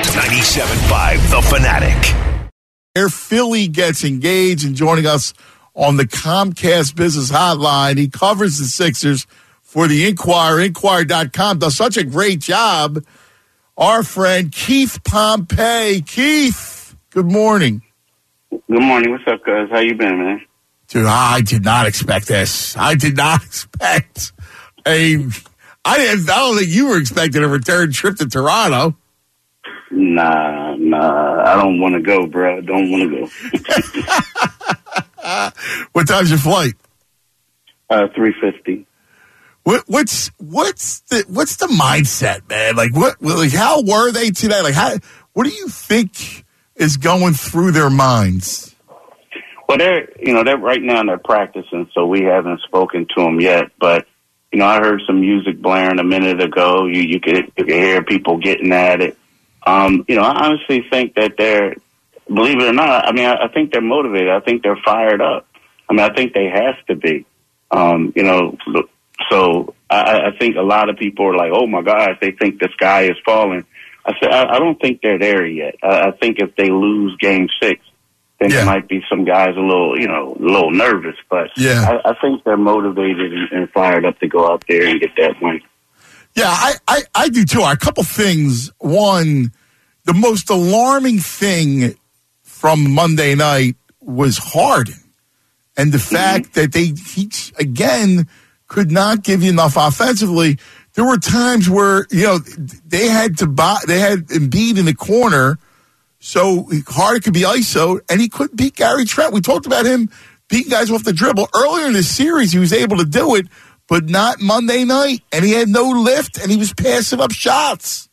[SPEAKER 1] ninety-seven point five The Fanatic.
[SPEAKER 3] Air Philly gets engaged and joining us on the Comcast Business Hotline. He covers the Sixers for the Inquirer, Inquirer dot com. Does such a great job. Our friend Keith Pompey. Keith, good morning.
[SPEAKER 7] Good morning. What's up, guys? How you been, man?
[SPEAKER 3] Dude, I did not expect this. I did not expect a. I didn't. I don't think you were expecting a return trip to Toronto.
[SPEAKER 7] Nah, nah. I don't want to go, bro. I don't want to go.
[SPEAKER 3] What time's your flight?
[SPEAKER 7] Uh, three fifty.
[SPEAKER 3] What, what's what's the what's the mindset, man? Like what? Like how were they today? Like how? What do you think is going through their minds?
[SPEAKER 7] Well, they're you know they're right now they're practicing, so we haven't spoken to them yet. But you know, I heard some music blaring a minute ago. You you could you could hear people getting at it. Um, you know, I honestly think that they're, believe it or not, I mean, I, I think they're motivated. I think they're fired up. I mean, I think they have to be. Um, you know. So I, I think a lot of people are like, oh, my gosh, they think the sky is falling. I said, I, I don't think they're there yet. I, I think if they lose game six, then yeah. there might be some guys a little, you know, a little nervous. But
[SPEAKER 3] yeah.
[SPEAKER 7] I, I think they're motivated and, and fired up to go out there and get that win.
[SPEAKER 3] Yeah, I, I, I do, too. A couple things. One, the most alarming thing from Monday night was Harden. And the fact mm-hmm. that they, he, again, could not give you enough offensively. There were times where, you know, they had to buy, they had Embiid in the corner, so Harden could be I S O, and he couldn't beat Gary Trent. We talked about him beating guys off the dribble. Earlier in the series, he was able to do it, but not Monday night, and he had no lift, and he was passing up shots.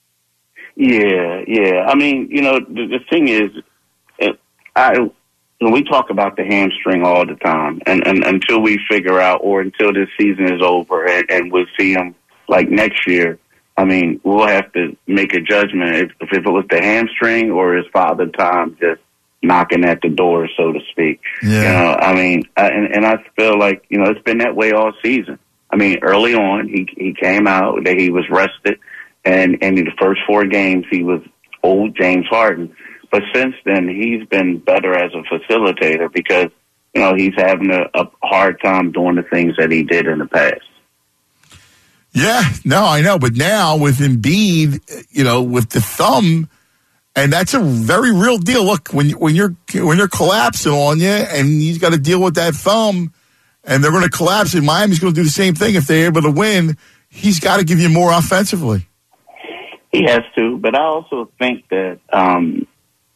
[SPEAKER 7] Yeah, yeah. I mean, you know, the, the thing is, it, I... When we talk about the hamstring all the time, and, and until we figure out, or until this season is over, and, and we'll see him like next year, I mean, we'll have to make a judgment if, if it was the hamstring or his father time just knocking at the door, so to speak.
[SPEAKER 3] Yeah.
[SPEAKER 7] You know, I mean, I, and, and I feel like, you know, it's been that way all season. I mean, early on, he he came out that he was rested, and, and in the first four games, he was old James Harden. But since then, he's been better as a facilitator because, you know, he's having a, a hard time doing the things that he did in the past.
[SPEAKER 3] Yeah, no, I know. But now with Embiid, you know, with the thumb, and that's a very real deal. Look, when when you're when they're collapsing on you, and he's got to deal with that thumb, and they're going to collapse, and Miami's going to do the same thing if they're able to win. He's got to give you more offensively.
[SPEAKER 7] He has to, but I also think that. Um,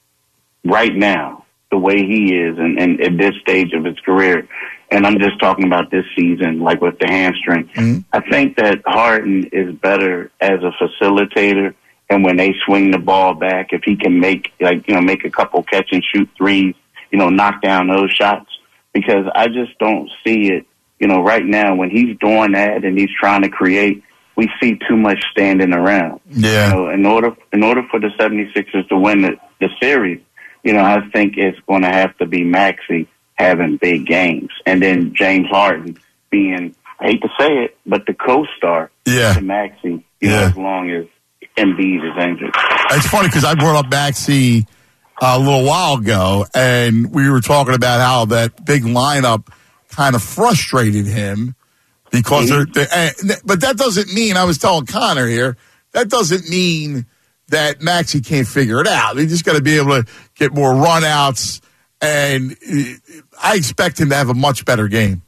[SPEAKER 7] Right now, the way he is, and, and at this stage of his career, and I'm just talking about this season, like with the hamstring, mm-hmm. I think that Harden is better as a facilitator. And when they swing the ball back, if he can make, like, you know, make a couple catch and shoot threes, you know, knock down those shots, because I just don't see it, you know, right now when he's doing that and he's trying to create, we see too much standing around.
[SPEAKER 3] Yeah.
[SPEAKER 7] You know, in order, in order for the seventy-sixers to win the, the series, you know, I think it's going to have to be Maxey having big games. And then James Harden being, I hate to say it, but the co-star
[SPEAKER 3] yeah.
[SPEAKER 7] to Maxey, you
[SPEAKER 3] yeah.
[SPEAKER 7] know, as long as Embiid is injured.
[SPEAKER 3] It's funny because I brought up Maxey a little while ago, and we were talking about how that big lineup kind of frustrated him because mm-hmm. they're, they're, but that doesn't mean, I was telling Connor here, that doesn't mean that Maxey can't figure it out. They just got to be able to get more runouts, and I expect him to have a much better game.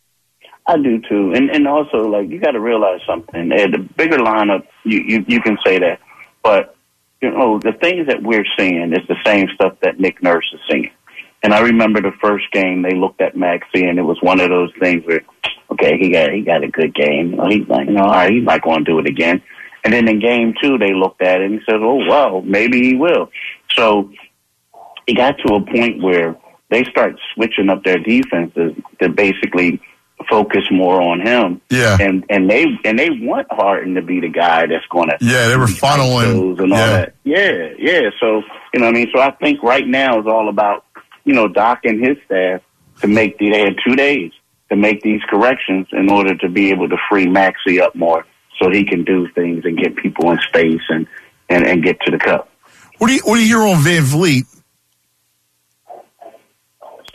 [SPEAKER 7] I do too, and and also like you got to realize something. The bigger lineup, you, you you can say that, but you know the things that we're seeing is the same stuff that Nick Nurse is seeing. And I remember the first game they looked at Maxey, and it was one of those things where, okay, he got he got a good game. You know, he's like, you know, all right, he's not going to do it again. And then in game two, they looked at it and said, oh, well, maybe he will. So it got to a point where they start switching up their defenses to basically focus more on him.
[SPEAKER 3] Yeah.
[SPEAKER 7] And and they and they want Harden to be the guy that's going to.
[SPEAKER 3] Yeah, they were funneling.
[SPEAKER 7] And all
[SPEAKER 3] yeah.
[SPEAKER 7] that. Yeah, yeah. So, you know what I mean? So I think right now is all about, you know, Doc and his staff to make the, they had two days to make these corrections in order to be able to free Maxey up more, so he can do things and get people in space and, and, and get to the cup.
[SPEAKER 3] What do you what do you hear on Van Vliet?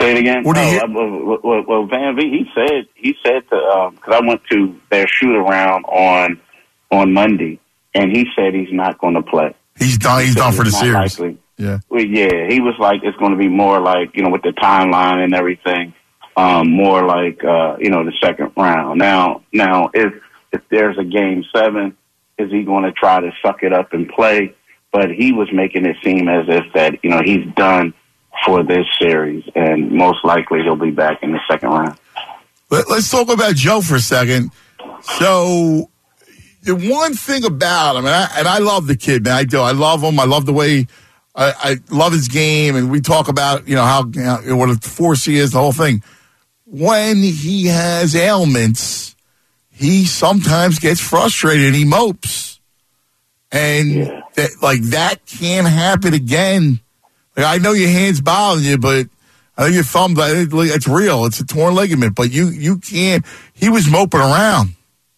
[SPEAKER 7] Say it again.
[SPEAKER 3] What do you?
[SPEAKER 7] Oh, I, well, well, Van V, he said he said to because um, I went to their shoot around on on Monday, and he said he's not going to play.
[SPEAKER 3] He's done. He's
[SPEAKER 7] he
[SPEAKER 3] done for the series.
[SPEAKER 7] Likely.
[SPEAKER 3] Yeah.
[SPEAKER 7] Well, yeah, he was like it's going to be more like you know with the timeline and everything, um, more like uh, you know the second round. Now, now if if there's a game seven, is he going to try to suck it up and play? But he was making it seem as if that you know he's done for this series, and most likely he'll be back in the second round.
[SPEAKER 3] Let, let's talk about Joe for a second. So, the one thing about him, and I, and I love the kid, man. I do. I love him. I love the way, I, I love his game, and we talk about, you know, how, you know, what a force he is, the whole thing. When he has ailments, he sometimes gets frustrated. He mopes. And,
[SPEAKER 7] Yeah.
[SPEAKER 3] that, like, that can't happen again. Like, I know your hand's bothering you, but I think your thumb, it's real. It's a torn ligament, but you, you can't. He was moping around.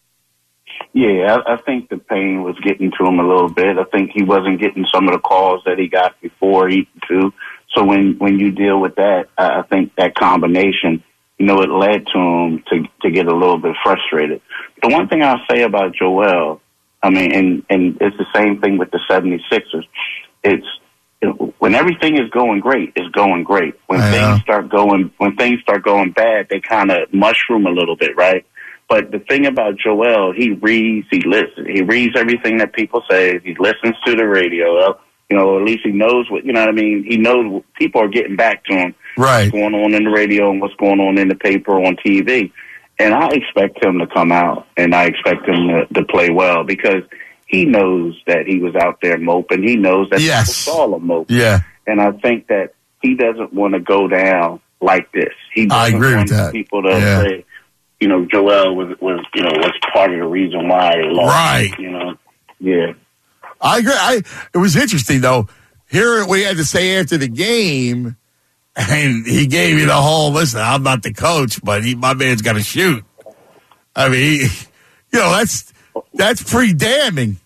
[SPEAKER 7] Yeah, I, I think the pain was getting to him a little bit. I think he wasn't getting some of the calls that he got before he too. So when, when you deal with that, I think that combination, you know, it led to him to, to get a little bit frustrated. The one thing I'll say about Joel, I mean, and, and it's the same thing with the seventy-sixers. It's, when everything is going great, it's going great. When
[SPEAKER 3] I
[SPEAKER 7] things
[SPEAKER 3] know.
[SPEAKER 7] start going, when things start going bad, they kind of mushroom a little bit, right? But the thing about Joel, he reads, he listens, he reads everything that people say. He listens to the radio, you know, or at least he knows what, you know what I mean? He knows people are getting back to him.
[SPEAKER 3] Right.
[SPEAKER 7] What's going on in the radio and what's going on in the paper, on T V. And I expect him to come out and I expect him to, to play well because he knows that he was out there moping. He knows that
[SPEAKER 3] Yes.
[SPEAKER 7] people saw him moping.
[SPEAKER 3] Yeah.
[SPEAKER 7] And I think that he doesn't want to go down like this. He
[SPEAKER 3] I
[SPEAKER 7] doesn't
[SPEAKER 3] agree
[SPEAKER 7] want
[SPEAKER 3] with that.
[SPEAKER 7] people to
[SPEAKER 3] Yeah.
[SPEAKER 7] say, you know, Joel was, was, you know, was part of the reason why they lost.
[SPEAKER 3] Right.
[SPEAKER 7] You know, yeah.
[SPEAKER 3] I agree. I, it was interesting, though. Here we had to say after the game, and he gave you the whole, listen, I'm not the coach, but he, my man's got to shoot. I mean, he, you know, that's that's pretty damning.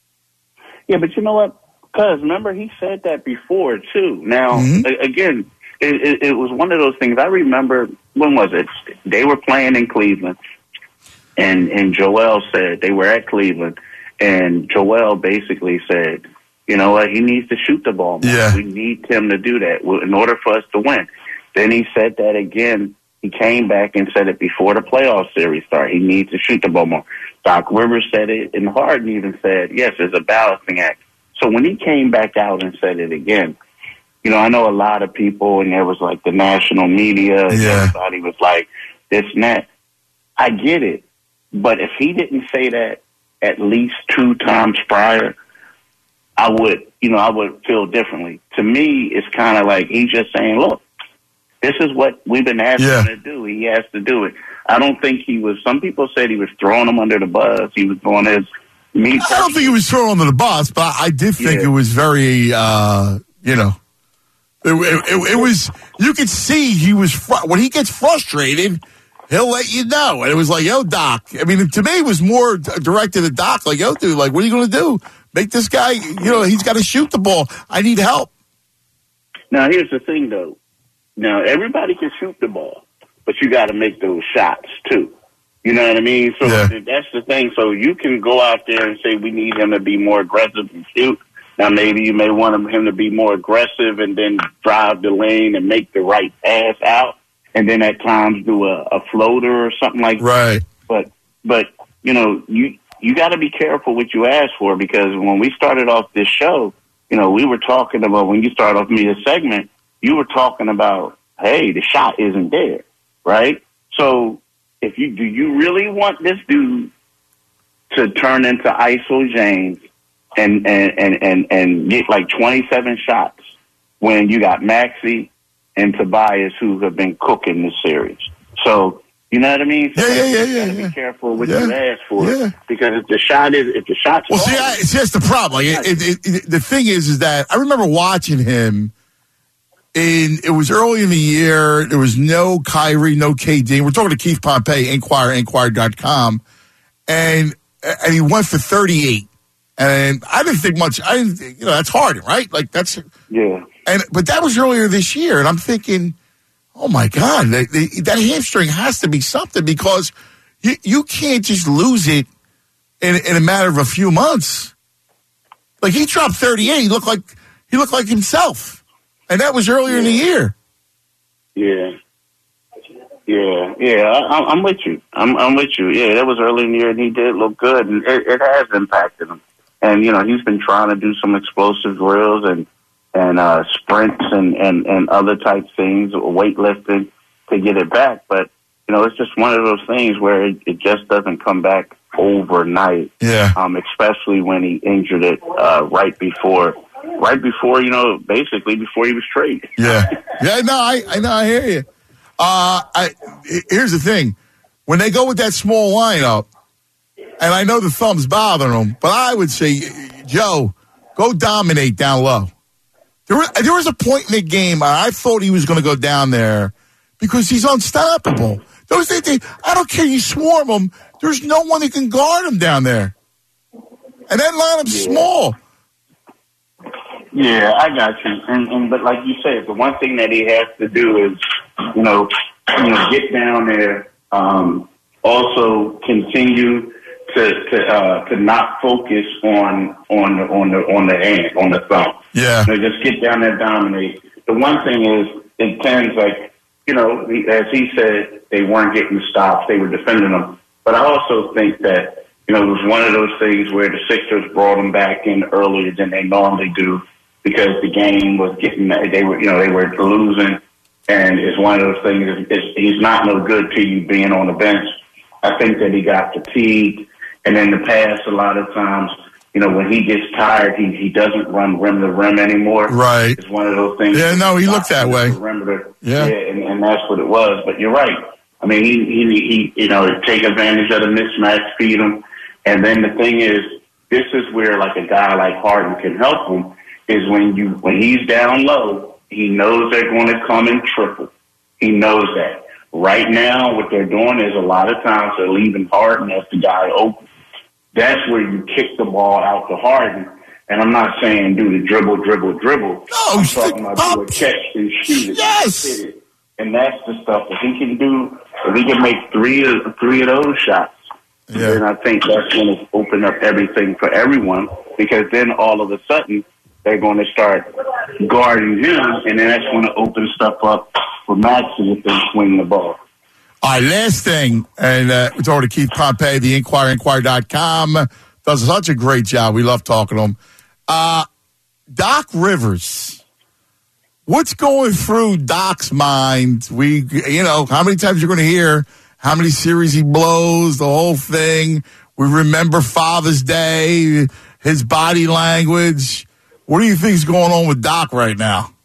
[SPEAKER 7] Yeah, but you know what? Because remember, he said that before, too. Now,
[SPEAKER 3] Mhm.
[SPEAKER 7] a- again, it, it, it was one of those things. I remember, when was it? They were playing in Cleveland, and, and Joel said, they were at Cleveland, and Joel basically said, you know what, he needs to shoot the ball more.
[SPEAKER 3] Yeah.
[SPEAKER 7] We need him to do that in order for us to win. Then he said that again. He came back and said it before the playoff series started. He needs to shoot the ball more. Doc Rivers said it, and Harden even said, yes, it's a balancing act. So when he came back out and said it again, you know, I know a lot of people, and there was like the national media, and
[SPEAKER 3] Yeah.
[SPEAKER 7] everybody was like, this and that. I get it. But if he didn't say that at least two times prior, I would, you know, I would feel differently. To me, it's kind of like he's just saying, look, this is what we've been asking
[SPEAKER 3] Yeah.
[SPEAKER 7] him to do. He has to do it. I don't think he was, some people said he was throwing him under the bus. He was doing his, me
[SPEAKER 3] I don't think he was thrown under the bus, but I did think
[SPEAKER 7] Yeah.
[SPEAKER 3] it was very, uh, you know, it, it, it, it was, you could see he was, fr- when he gets frustrated, he'll let you know. And it was like, yo, Doc. I mean, to me, it was more d- directed at Doc, like, yo, dude, like, what are you going to do? Make this guy, you know, he's got to shoot the ball. I need help.
[SPEAKER 7] Now, here's the thing, though. Now, everybody can shoot the ball, but you got to make those shots, too. You know what I mean? So
[SPEAKER 3] Yeah.
[SPEAKER 7] that's the thing. So you can go out there and say we need him to be more aggressive and shoot. Now, maybe you may want him to be more aggressive and then drive the lane and make the right pass out, and then at times do a, a floater or something like that.
[SPEAKER 3] Right.
[SPEAKER 7] But, but you know, you you got to be careful what you ask for, because when we started off this show, you know, we were talking about, when you start off me this segment, you were talking about, hey, the shot isn't there, right? So if you do you really want this dude to turn into I S O James and and, and, and, and get like twenty-seven shots when you got Maxey and Tobias who have been cooking this series? So you know what I mean? So
[SPEAKER 3] Yeah, yeah, yeah,
[SPEAKER 7] you
[SPEAKER 3] yeah,
[SPEAKER 7] gotta
[SPEAKER 3] yeah.
[SPEAKER 7] be careful what
[SPEAKER 3] Yeah,
[SPEAKER 7] you ask for,
[SPEAKER 3] yeah.
[SPEAKER 7] because if the shot is if the shot's
[SPEAKER 3] Well, see,
[SPEAKER 7] falling-
[SPEAKER 3] I, see, that's the problem. Like, it, it, it, the thing is, is that I remember watching him. In, it was early in the year. There was no Kyrie, no K D. We're talking to Keith Pompey, Inquirer, Inquirer dot com. And, and he went for thirty-eight. And I didn't think much. I didn't, think- you know, that's hard, right? Like, that's,
[SPEAKER 7] yeah.
[SPEAKER 3] and, but that was earlier this year. And I'm thinking, oh, my God, they, they, that hamstring has to be something because you, you can't just lose it in, in a matter of a few months. Like, he dropped thirty-eight. He looked like he looked like himself. And that was earlier yeah. in the year.
[SPEAKER 7] Yeah. Yeah, yeah, I, I'm with you. I'm, I'm with you. Yeah, that was early in the year, and he did look good, and it, it has impacted him. And, you know, he's been trying to do some explosive drills and and uh, sprints and, and, and other type things, weightlifting, to get it back. But, you know, it's just one of those things where it, it just doesn't come back overnight.
[SPEAKER 3] Yeah.
[SPEAKER 7] Um, especially when he injured it uh, right before, right before, you know, basically before he was traded.
[SPEAKER 3] Yeah. Yeah, no, I, I know, I hear you. Uh, I, here's the thing. When they go with that small lineup, and I know the thumb's bothering them, but I would say, Joe, go dominate down low. There was, there was a point in the game I thought he was going to go down there because he's unstoppable. Those they, they, I don't care. You swarm him. There's no one that can guard him down there. And that lineup's
[SPEAKER 7] yeah.
[SPEAKER 3] small.
[SPEAKER 7] Yeah, I got you. And, and but like you said, the one thing that he has to do is, you know, you know, get down there. Um, also, continue to to uh, to not focus on on the on the on the hand on the thumb.
[SPEAKER 3] Yeah,
[SPEAKER 7] you know, just get down there, dominate. The one thing is, it tends like you know, as he said, they weren't getting stops; they were defending them. But I also think that you know it was one of those things where the Sixers brought them back in earlier than they normally do because the game was getting they were you know they were losing. And it's one of those things, it's, it's, he's not no good to you being on the bench. I think that he got fatigued. And in the past, a lot of times, you know, when he gets tired, he, he doesn't run rim to rim anymore.
[SPEAKER 3] Right.
[SPEAKER 7] It's one of those things.
[SPEAKER 3] Yeah, no, he looked that way.
[SPEAKER 7] Perimeter.
[SPEAKER 3] Yeah.
[SPEAKER 7] yeah and, and that's what it was. But you're right. I mean, he, he, he, you know, take advantage of the mismatch, feed him. And then the thing is, this is where, like, a guy like Harden can help him, is when you when he's down low, he knows they're going to come in triple. He knows that. Right now, what they're doing is a lot of times they're leaving Harden as the guy open. That's where you kick the ball out to Harden. And I'm not saying do the dribble, dribble, dribble.
[SPEAKER 3] No,
[SPEAKER 7] I'm talking about do a catch and shoot it.
[SPEAKER 3] Yes.
[SPEAKER 7] Hit it. And that's the stuff that he can do. If he can make three of, three of those shots, yeah. then I think that's going to open up everything for everyone. Because then all of a sudden, they're going to start guarding him, and then that's going to open stuff up for Maxey if they swing the ball.
[SPEAKER 3] All right, last thing, and uh, it's over to Keith Pompey, the Inquirer, Inquirer dot com. Does such a great job. We love talking to him. Uh, Doc Rivers. What's going through Doc's mind? We, you know, how many times you're going to hear how many series he blows, the whole thing. We remember Father's Day, his body language. What do you think is going on with Doc right now?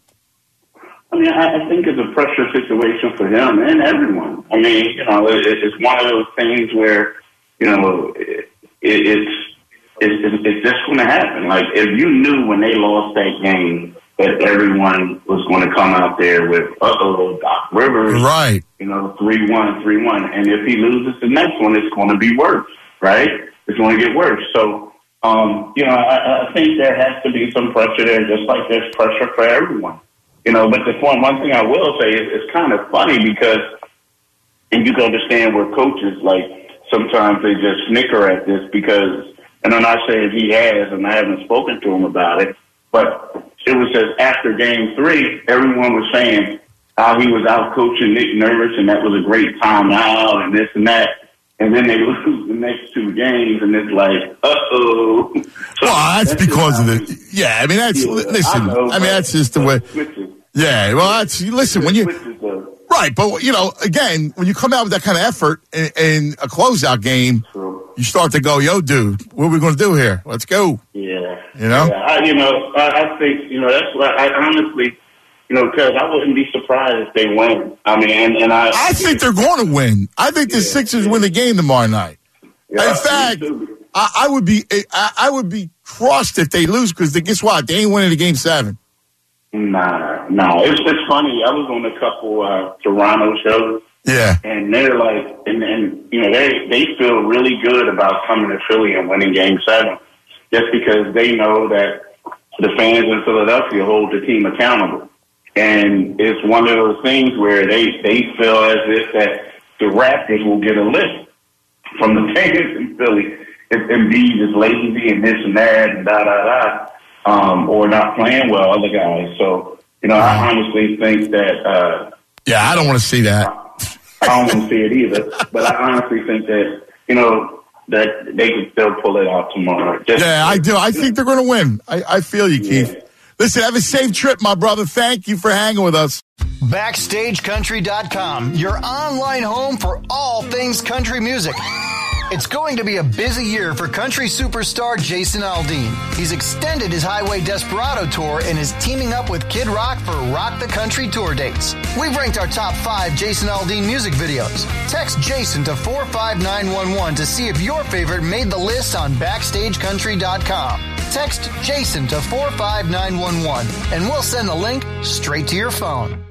[SPEAKER 7] I mean, I, I think it's a pressure situation for him and everyone. I mean, you know, it, it's one of those things where, you know, it, it, it's, it's it's just going to happen. Like, if you knew when they lost that game that everyone was going to come out there with, uh-oh, Doc Rivers,
[SPEAKER 3] right?
[SPEAKER 7] You know, three one, three one. And if he loses the next one, it's going to be worse, right? It's going to get worse. So, Um, you know, I, I think there has to be some pressure there, just like there's pressure for everyone. You know, but the one, one thing I will say is it's kind of funny because, and you can understand where coaches, like, sometimes they just snicker at this because, and I'm not saying he has, and I haven't spoken to him about it, but it was just after game three, everyone was saying how he was out coaching Nick Nurse, and that was a great timeout, and this and that. And then they lose the next two games, and it's like, uh-oh. So
[SPEAKER 3] well, that's, that's because of the –
[SPEAKER 7] yeah,
[SPEAKER 3] I mean, that's – listen, I, know, I mean, that's just the way – yeah, well, that's – listen, when you – right, but, you know, again, when you come out with that kind of effort in, in a closeout game, True. you start to go, yo, dude, what are we going to do here? Let's go.
[SPEAKER 7] Yeah.
[SPEAKER 3] You know?
[SPEAKER 7] Yeah, I, you know, I, I think, you know, that's what I honestly – You know, because I wouldn't be surprised if they win. I mean, and, and I...
[SPEAKER 3] I think they're going to win. I think the yeah, Sixers yeah. win the game tomorrow night. Yeah, in fact, I, I would be I, I would be crushed if they lose because guess what? They ain't winning the game seven.
[SPEAKER 7] Nah, nah. It's it's funny. I was on a couple uh, Toronto shows.
[SPEAKER 3] Yeah.
[SPEAKER 7] And they're like, and, and you know, they they feel really good about coming to Philly and winning game seven just because they know that the fans in Philadelphia hold the team accountable. And it's one of those things where they, they feel as if that the Raptors will get a lift from the fans in Philly if Embiid is lazy and this and that and da da da, um, or not playing well, other guys. So, you know, I honestly think that. Uh,
[SPEAKER 3] yeah, I don't want to see that.
[SPEAKER 7] I don't want to see it either, but I honestly think that, you know, that they can still pull it out tomorrow. Just
[SPEAKER 3] yeah, I do. I think they're going to win. I, I feel you, Keith. Yeah. Listen, have a safe trip, my brother. Thank you for hanging with us.
[SPEAKER 5] Backstage Country dot com, your online home for all things country music. It's going to be a busy year for country superstar Jason Aldean. He's extended his Highway Desperado tour and is teaming up with Kid Rock for Rock the Country tour dates. We've ranked our top five Jason Aldean music videos. Text Jason to four five nine one one to see if your favorite made the list on Backstage Country dot com. Text Jason to four five nine one one and we'll send the link straight to your phone.